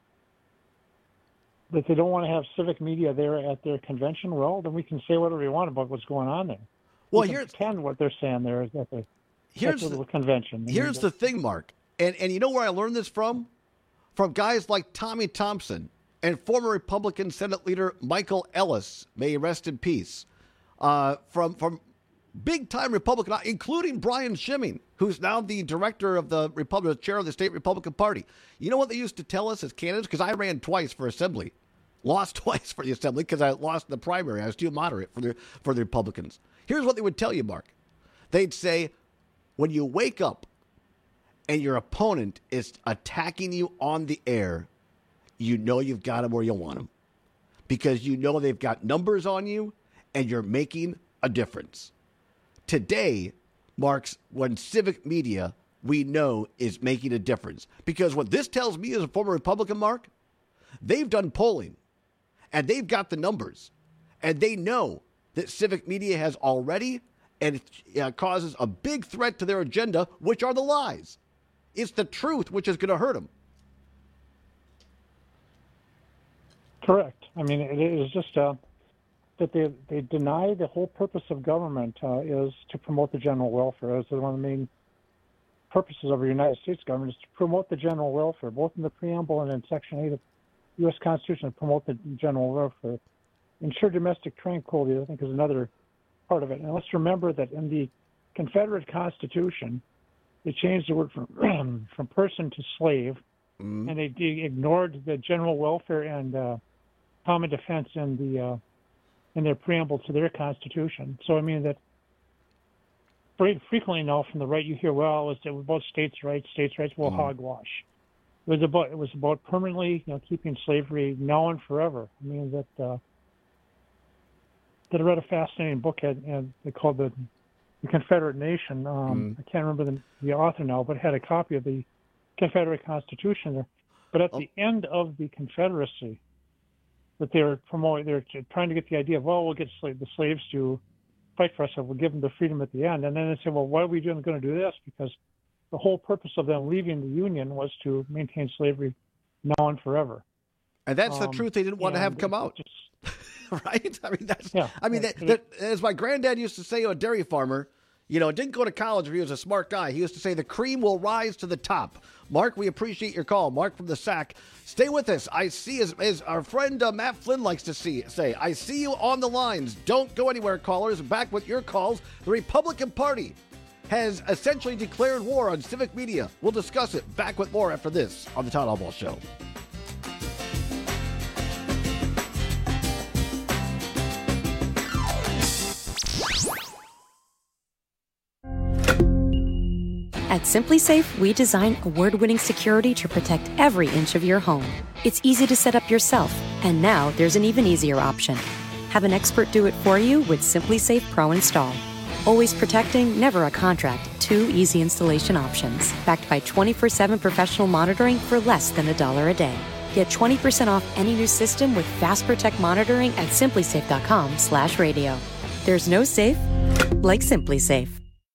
that they don't want to have civic media there at their convention. Well, then we can say whatever we want about what's going on there. Well, we can here's pretend what they're saying there is at the, here's at the the convention. I Here's mean, the thing, Mark, and and you know where I learned this from? From guys like Tommy Thompson and former Republican Senate leader Michael Ellis, may he rest in peace. Uh, from from big-time Republican, including Brian Schimming, who's now the director of the Republican, chair of the state Republican Party. You know what they used to tell us as candidates? Because I ran twice for Assembly, lost twice for the Assembly because I lost the primary. I was too moderate for the for the Republicans. Here's what they would tell you, Mark. They'd say, when you wake up and your opponent is attacking you on the air, you know you've got them where you want them, because you know they've got numbers on you and you're making a difference. Today marks when civic media, we know, is making a difference. Because what this tells me as a former Republican, Mark, they've done polling and they've got the numbers and they know that civic media has already, and it uh, causes a big threat to their agenda, which are the lies. It's the truth which is going to hurt them. Correct. I mean, it is just uh, that they they deny the whole purpose of government uh, is to promote the general welfare. As one of the main purposes of the United States government is to promote the general welfare, both in the preamble and in Section eight of the U S Constitution, to promote the general welfare. Ensure domestic tranquility, I think, is another part of it. And let's remember that in the Confederate Constitution, they changed the word from from person to slave, mm-hmm. and they de- ignored the general welfare and uh, common defense in the uh, in their preamble to their Constitution. So I mean that very frequently now from the right you hear, well, it's about states' rights, states' rights, well, mm-hmm. hogwash. It was about it was about permanently, you know, keeping slavery now and forever. I mean that. Uh, that I read a fascinating book at, at, called the, the Confederate Nation. Um, mm. I can't remember the, the author now, but it had a copy of the Confederate Constitution there. But at oh. the end of the Confederacy, that they were promoting, they're trying to get the idea of, well, we'll get slave, the slaves to fight for us, and we'll give them the freedom at the end. And then they say, well, why are we doing, going to do this? Because the whole purpose of them leaving the Union was to maintain slavery now and forever. And that's um, the truth they didn't want to have come out. Just, right? I mean, that's, yeah, I mean, that, that, as my granddad used to say, a dairy farmer, you know, didn't go to college, but he was a smart guy. He used to say, the cream will rise to the top. Mark, we appreciate your call. Mark from the S A C. Stay with us. I see, as, as our friend uh, Matt Flynn likes to see, say, I see you on the lines. Don't go anywhere, callers. Back with your calls. The Republican Party has essentially declared war on civic media. We'll discuss it. Back with more after this on the Todd Albaugh Show. At Simply Safe, we design award-winning security to protect every inch of your home. It's easy to set up yourself, and now there's an even easier option. Have an expert do it for you with Simply Safe Pro Install. Always protecting, never a contract. Two easy installation options, backed by twenty-four seven professional monitoring for less than a dollar a day. Get twenty percent off any new system with Fast Protect monitoring at simply safe dot com slash radio. There's no safe like Simply Safe.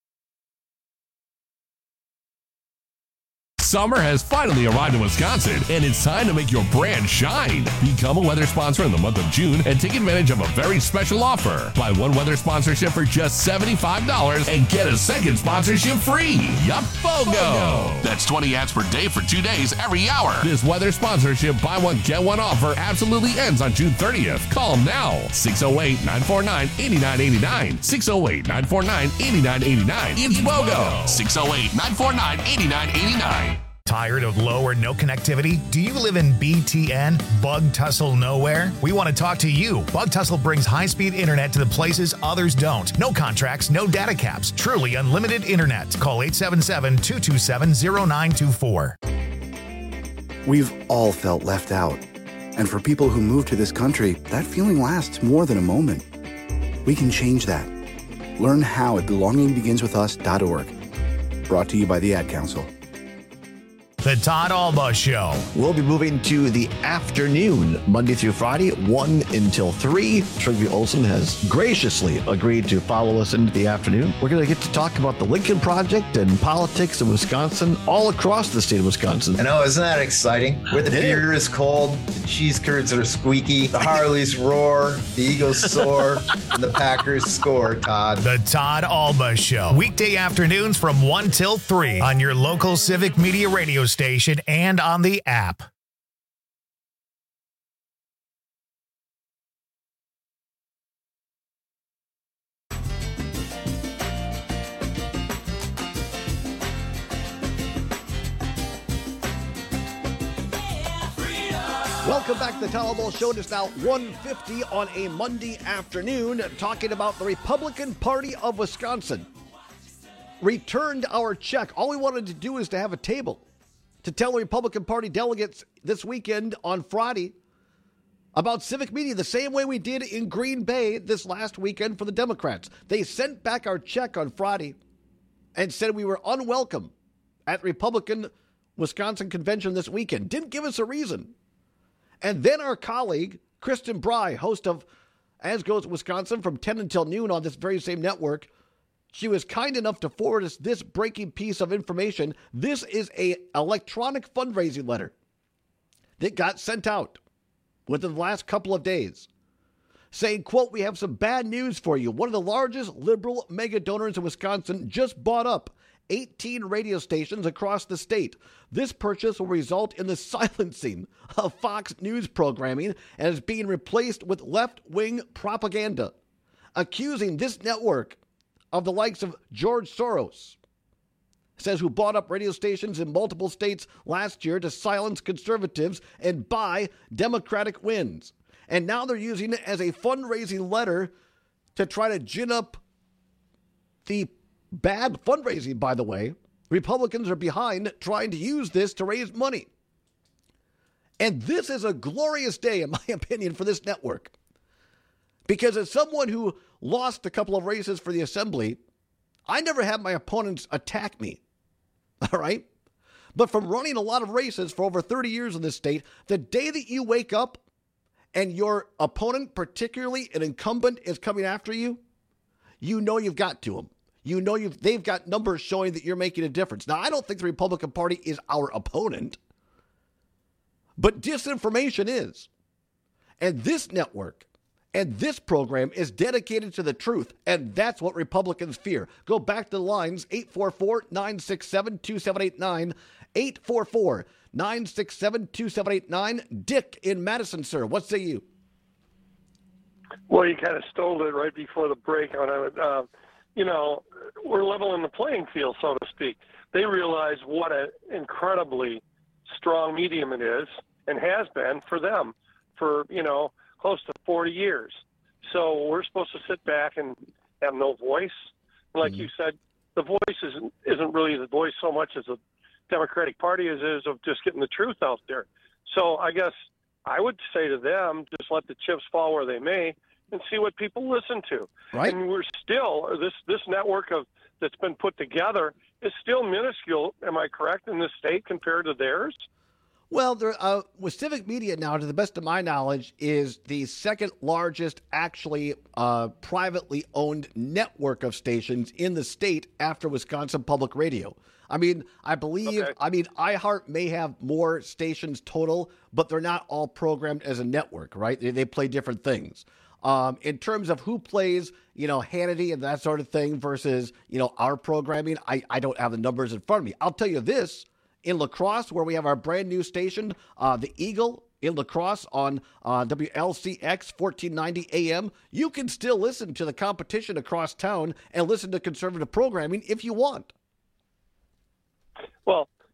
Summer has finally arrived in Wisconsin, and it's time to make your brand shine. Become a weather sponsor in the month of June and take advantage of a very special offer. Buy one weather sponsorship for just seventy-five dollars and get a second sponsorship free. Yup, BOGO. That's twenty ads per day for two days every hour. This weather sponsorship buy one, get one offer absolutely ends on June thirtieth. Call them now. six oh eight, nine four nine, eight nine eight nine. six oh eight, nine four nine, eight nine eight nine. It's BOGO. six oh eight, nine four nine, eight nine eight nine. Tired of low or no connectivity? Do you live in B T N, Bug Tussle Nowhere? We want to talk to you. Bug Tussle brings high-speed internet to the places others don't. No contracts, no data caps. Truly unlimited internet. Call eight seven seven, two two seven, zero nine two four. We've all felt left out. And for people who move to this country, that feeling lasts more than a moment. We can change that. Learn how at belonging begins with us dot org. Brought to you by the Ad Council. The Todd Alba Show. We'll be moving to the afternoon, Monday through Friday, one until three. Trygve Olsen has graciously agreed to follow us into the afternoon. We're going to get to talk about the Lincoln Project and politics in Wisconsin, all across the state of Wisconsin. I know, isn't that exciting? Where the Yeah. beer is cold, the cheese curds are squeaky, the Harleys roar, the Eagles soar, and the Packers score, Todd. The Todd Alba Show. Weekday afternoons from one till three on your local Civic Media radio station and on the app. Welcome back to the Todd Alba Show. It is now one fifty on a Monday afternoon, talking about the Republican Party of Wisconsin. Returned our check. All we wanted to do is to have a table to tell the Republican Party delegates this weekend on Friday about civic media, the same way we did in Green Bay this last weekend for the Democrats. They sent back our check on Friday and said we were unwelcome at the Republican Wisconsin convention this weekend. Didn't give us a reason. And then our colleague, Kristen Bry, host of As Goes Wisconsin from ten until noon on this very same network, she was kind enough to forward us this breaking piece of information. This is a electronic fundraising letter that got sent out within the last couple of days saying, quote, "We have some bad news for you. One of the largest liberal mega donors in Wisconsin just bought up eighteen radio stations across the state. This purchase will result in the silencing of Fox News programming and is being replaced with left-wing propaganda, accusing this network of the likes of George Soros," says, who bought up radio stations in multiple states last year to silence conservatives and buy Democratic wins. And now they're using it as a fundraising letter to try to gin up the bad fundraising, by the way. Republicans are behind trying to use this to raise money. And this is a glorious day, in my opinion, for this network. Because as someone who lost a couple of races for the assembly, I never had my opponents attack me. All right? But from running a lot of races for over thirty years in this state, the day that you wake up and your opponent, particularly an incumbent, is coming after you, you know you've got to them. You know you've they've got numbers showing that you're making a difference. Now, I don't think the Republican Party is our opponent, but disinformation is. And this network and this program is dedicated to the truth, and that's what Republicans fear. Go back to the lines, eight four four, nine six seven, two seven eight nine, eight four four, nine six seven, two seven eight nine. Dick in Madison, sir, what say you? Well, you kind of stole it right before the break on it. Uh, you know, we're leveling the playing field, so to speak. They realize what an incredibly strong medium it is and has been for them for, you know, close to forty years. So we're supposed to sit back and have no voice. Like mm-hmm. you said, the voice isn't, isn't really the voice so much as the Democratic Party is, is of just getting the truth out there. So I guess I would say to them, just let the chips fall where they may and see what people listen to. Right. And we're still, this, this network of that's been put together is still minuscule, am I correct, in this state compared to theirs? Well, there, uh, with Civic Media now, to the best of my knowledge, is the second largest actually uh, privately owned network of stations in the state after Wisconsin Public Radio. I mean, I believe, okay. I mean, iHeart may have more stations total, but they're not all programmed as a network, right? They, they play different things. Um, in terms of who plays, you know, Hannity and that sort of thing versus, you know, our programming, I, I don't have the numbers in front of me. I'll tell you this. In La Crosse, where we have our brand new station, uh, the Eagle in La Crosse on uh, W L C X fourteen ninety A M, you can still listen to the competition across town and listen to conservative programming if you want. Well,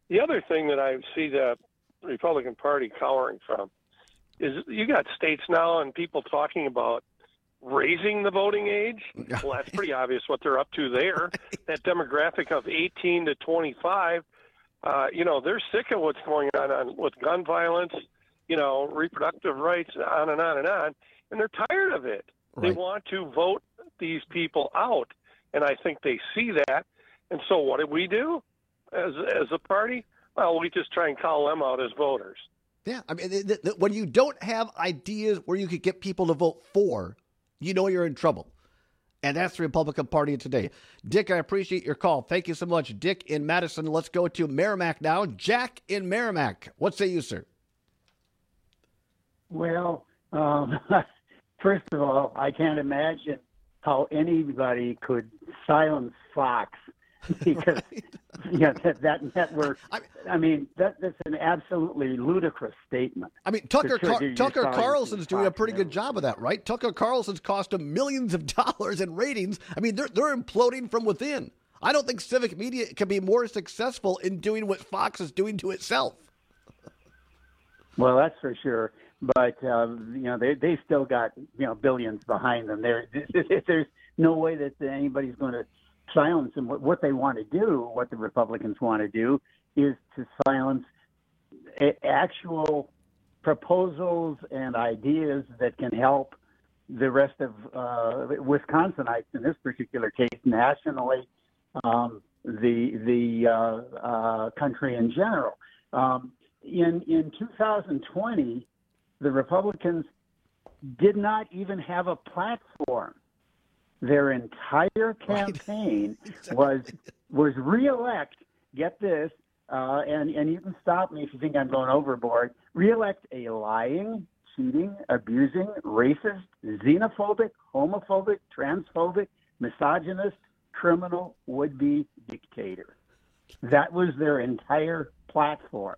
The other thing that I see the Republican Party cowering from is you got states now and people talking about raising the voting age. Well, that's pretty obvious what they're up to there. That demographic of eighteen to twenty-five, uh, you know, they're sick of what's going on, on with gun violence, you know, reproductive rights, on and on and on, and they're tired of it. Right. They want to vote these people out, and I think they see that. And so what do we do as as a party? Well, we just try and call them out as voters. Yeah, I mean, th- th- when you don't have ideas where you could get people to vote for, you know you're in trouble. And that's the Republican Party today. Dick, I appreciate your call. Thank you so much. Dick in Madison. Let's go to Merrimack now. Jack in Merrimack. What say you, sir? Well, um, first of all, I can't imagine how anybody could silence Fox because right. you know, that, that network, I, I mean, that, that's an absolutely ludicrous statement. I mean, Tucker Car- Tucker Carlson's doing a pretty good job of that, right? Tucker Carlson's cost him millions of dollars in ratings. I mean, they're, they're imploding from within. I don't think civic media can be more successful in doing what Fox is doing to itself. Well, that's for sure. But, um, you know, they they still got, you know, billions behind them. There, There's no way that anybody's going to silence them. What, what they want to do, what the Republicans want to do, is to silence a, actual proposals and ideas that can help the rest of uh, Wisconsinites, in this particular case, nationally, um, the the uh, uh, country in general. Um, in in two thousand twenty, the Republicans did not even have a platform. Their entire campaign right. was was reelect. Get this, uh, and and you can stop me if you think I'm going overboard. Reelect a lying, cheating, abusing, racist, xenophobic, homophobic, transphobic, misogynist, criminal would-be dictator. That was their entire platform,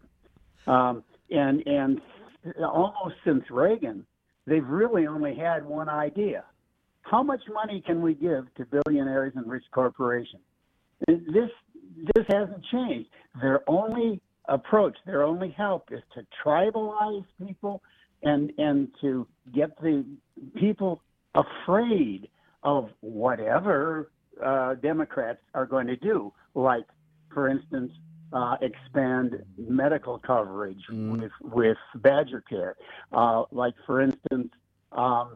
um, and and almost since Reagan, they've really only had one idea. How much money can we give to billionaires and rich corporations? This this hasn't changed. Their only approach, their only help is to tribalize people and and to get the people afraid of whatever uh, Democrats are going to do, like, for instance, uh, expand medical coverage mm. with with Badger Care, uh, like, for instance, um,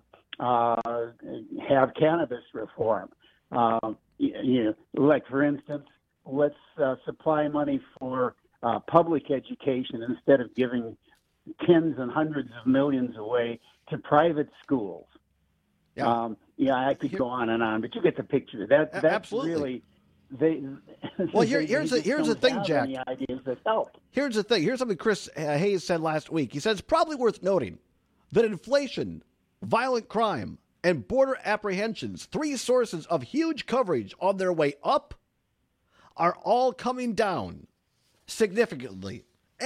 Uh, have cannabis reform. Uh, you, you know, like, for instance, let's uh, supply money for uh, public education instead of giving tens and hundreds of millions away to private schools. Yeah, um, yeah, I could go on and on, but you get the picture. That that's Absolutely. really they. Well, here, they, here's they the here's the thing, Jack. Any ideas that help. Here's the thing. Here's something Chris Hayes said last week. He said it's probably worth noting that inflation, violent crime, and border apprehensions, three sources of huge coverage on their way up, are all coming down significantly,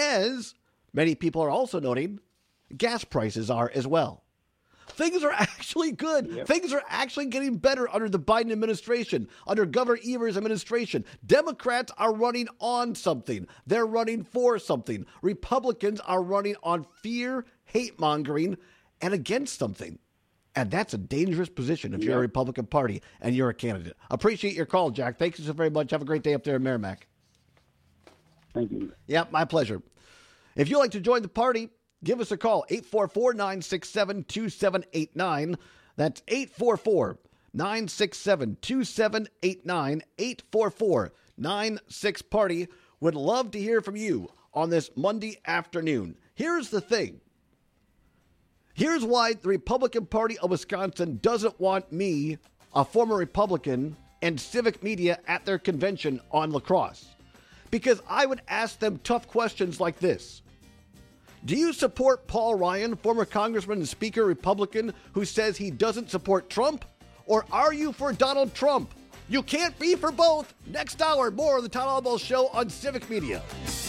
as many people are also noting gas prices are as well. Things are actually good. Yep. Things are actually getting better under the Biden administration, under Governor Evers' administration. Democrats are running on something. They're running for something. Republicans are running on fear, hate-mongering, and against something. And that's a dangerous position if yeah. you're a Republican Party and you're a candidate. Appreciate your call, Jack. Thank you so very much. Have a great day up there in Merrimack. Thank you. Yeah, my pleasure. If you'd like to join the party, give us a call, eight four four, nine six seven, two seven eight nine. That's eight four four, nine six seven, two seven eight nine, eight four four, nine six party. Would love to hear from you on this Monday afternoon. Here's the thing. Here's why the Republican Party of Wisconsin doesn't want me, a former Republican, and civic media at their convention on La Crosse. Because I would ask them tough questions like this. Do you support Paul Ryan, former Congressman and Speaker Republican, who says he doesn't support Trump? Or are you for Donald Trump? You can't be for both. Next hour, more of the Tom Albo Show on Civic Media.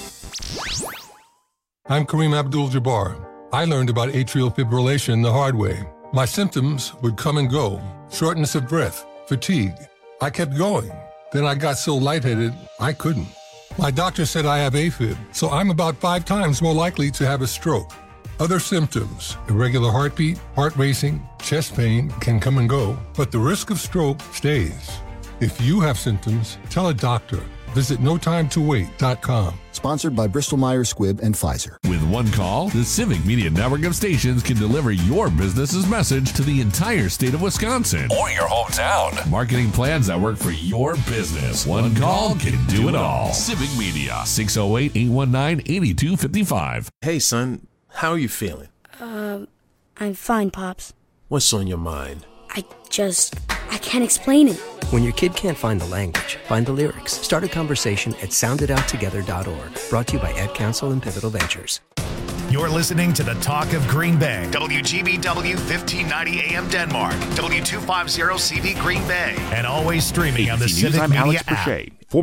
I'm Kareem Abdul-Jabbar. I learned about atrial fibrillation the hard way. My symptoms would come and go. Shortness of breath, fatigue. I kept going. Then I got so lightheaded, I couldn't. My doctor said I have AFib, so I'm about five times more likely to have a stroke. Other symptoms, irregular heartbeat, heart racing, chest pain can come and go, but the risk of stroke stays. If you have symptoms, tell a doctor. Visit no time to wait dot com. Sponsored by Bristol-Myers Squibb and Pfizer. With one call, the Civic Media network of stations can deliver your business's message to the entire state of Wisconsin or your hometown. Marketing plans that work for your business. One call can do it all. Civic Media, six oh eight, eight one nine, eight two five five. Hey, son, how are you feeling? Um, I'm fine, Pops. What's on your mind? I just, I can't explain it. When your kid can't find the language, find the lyrics. Start a conversation at sound it out together dot org. Brought to you by Ad Council and Pivotal Ventures. You're listening to the Talk of Green Bay. W G B W fifteen ninety A M Denmark. W two fifty C B Green Bay. And always streaming on the A B C Civic News, I'm Media Alex app. Boucher.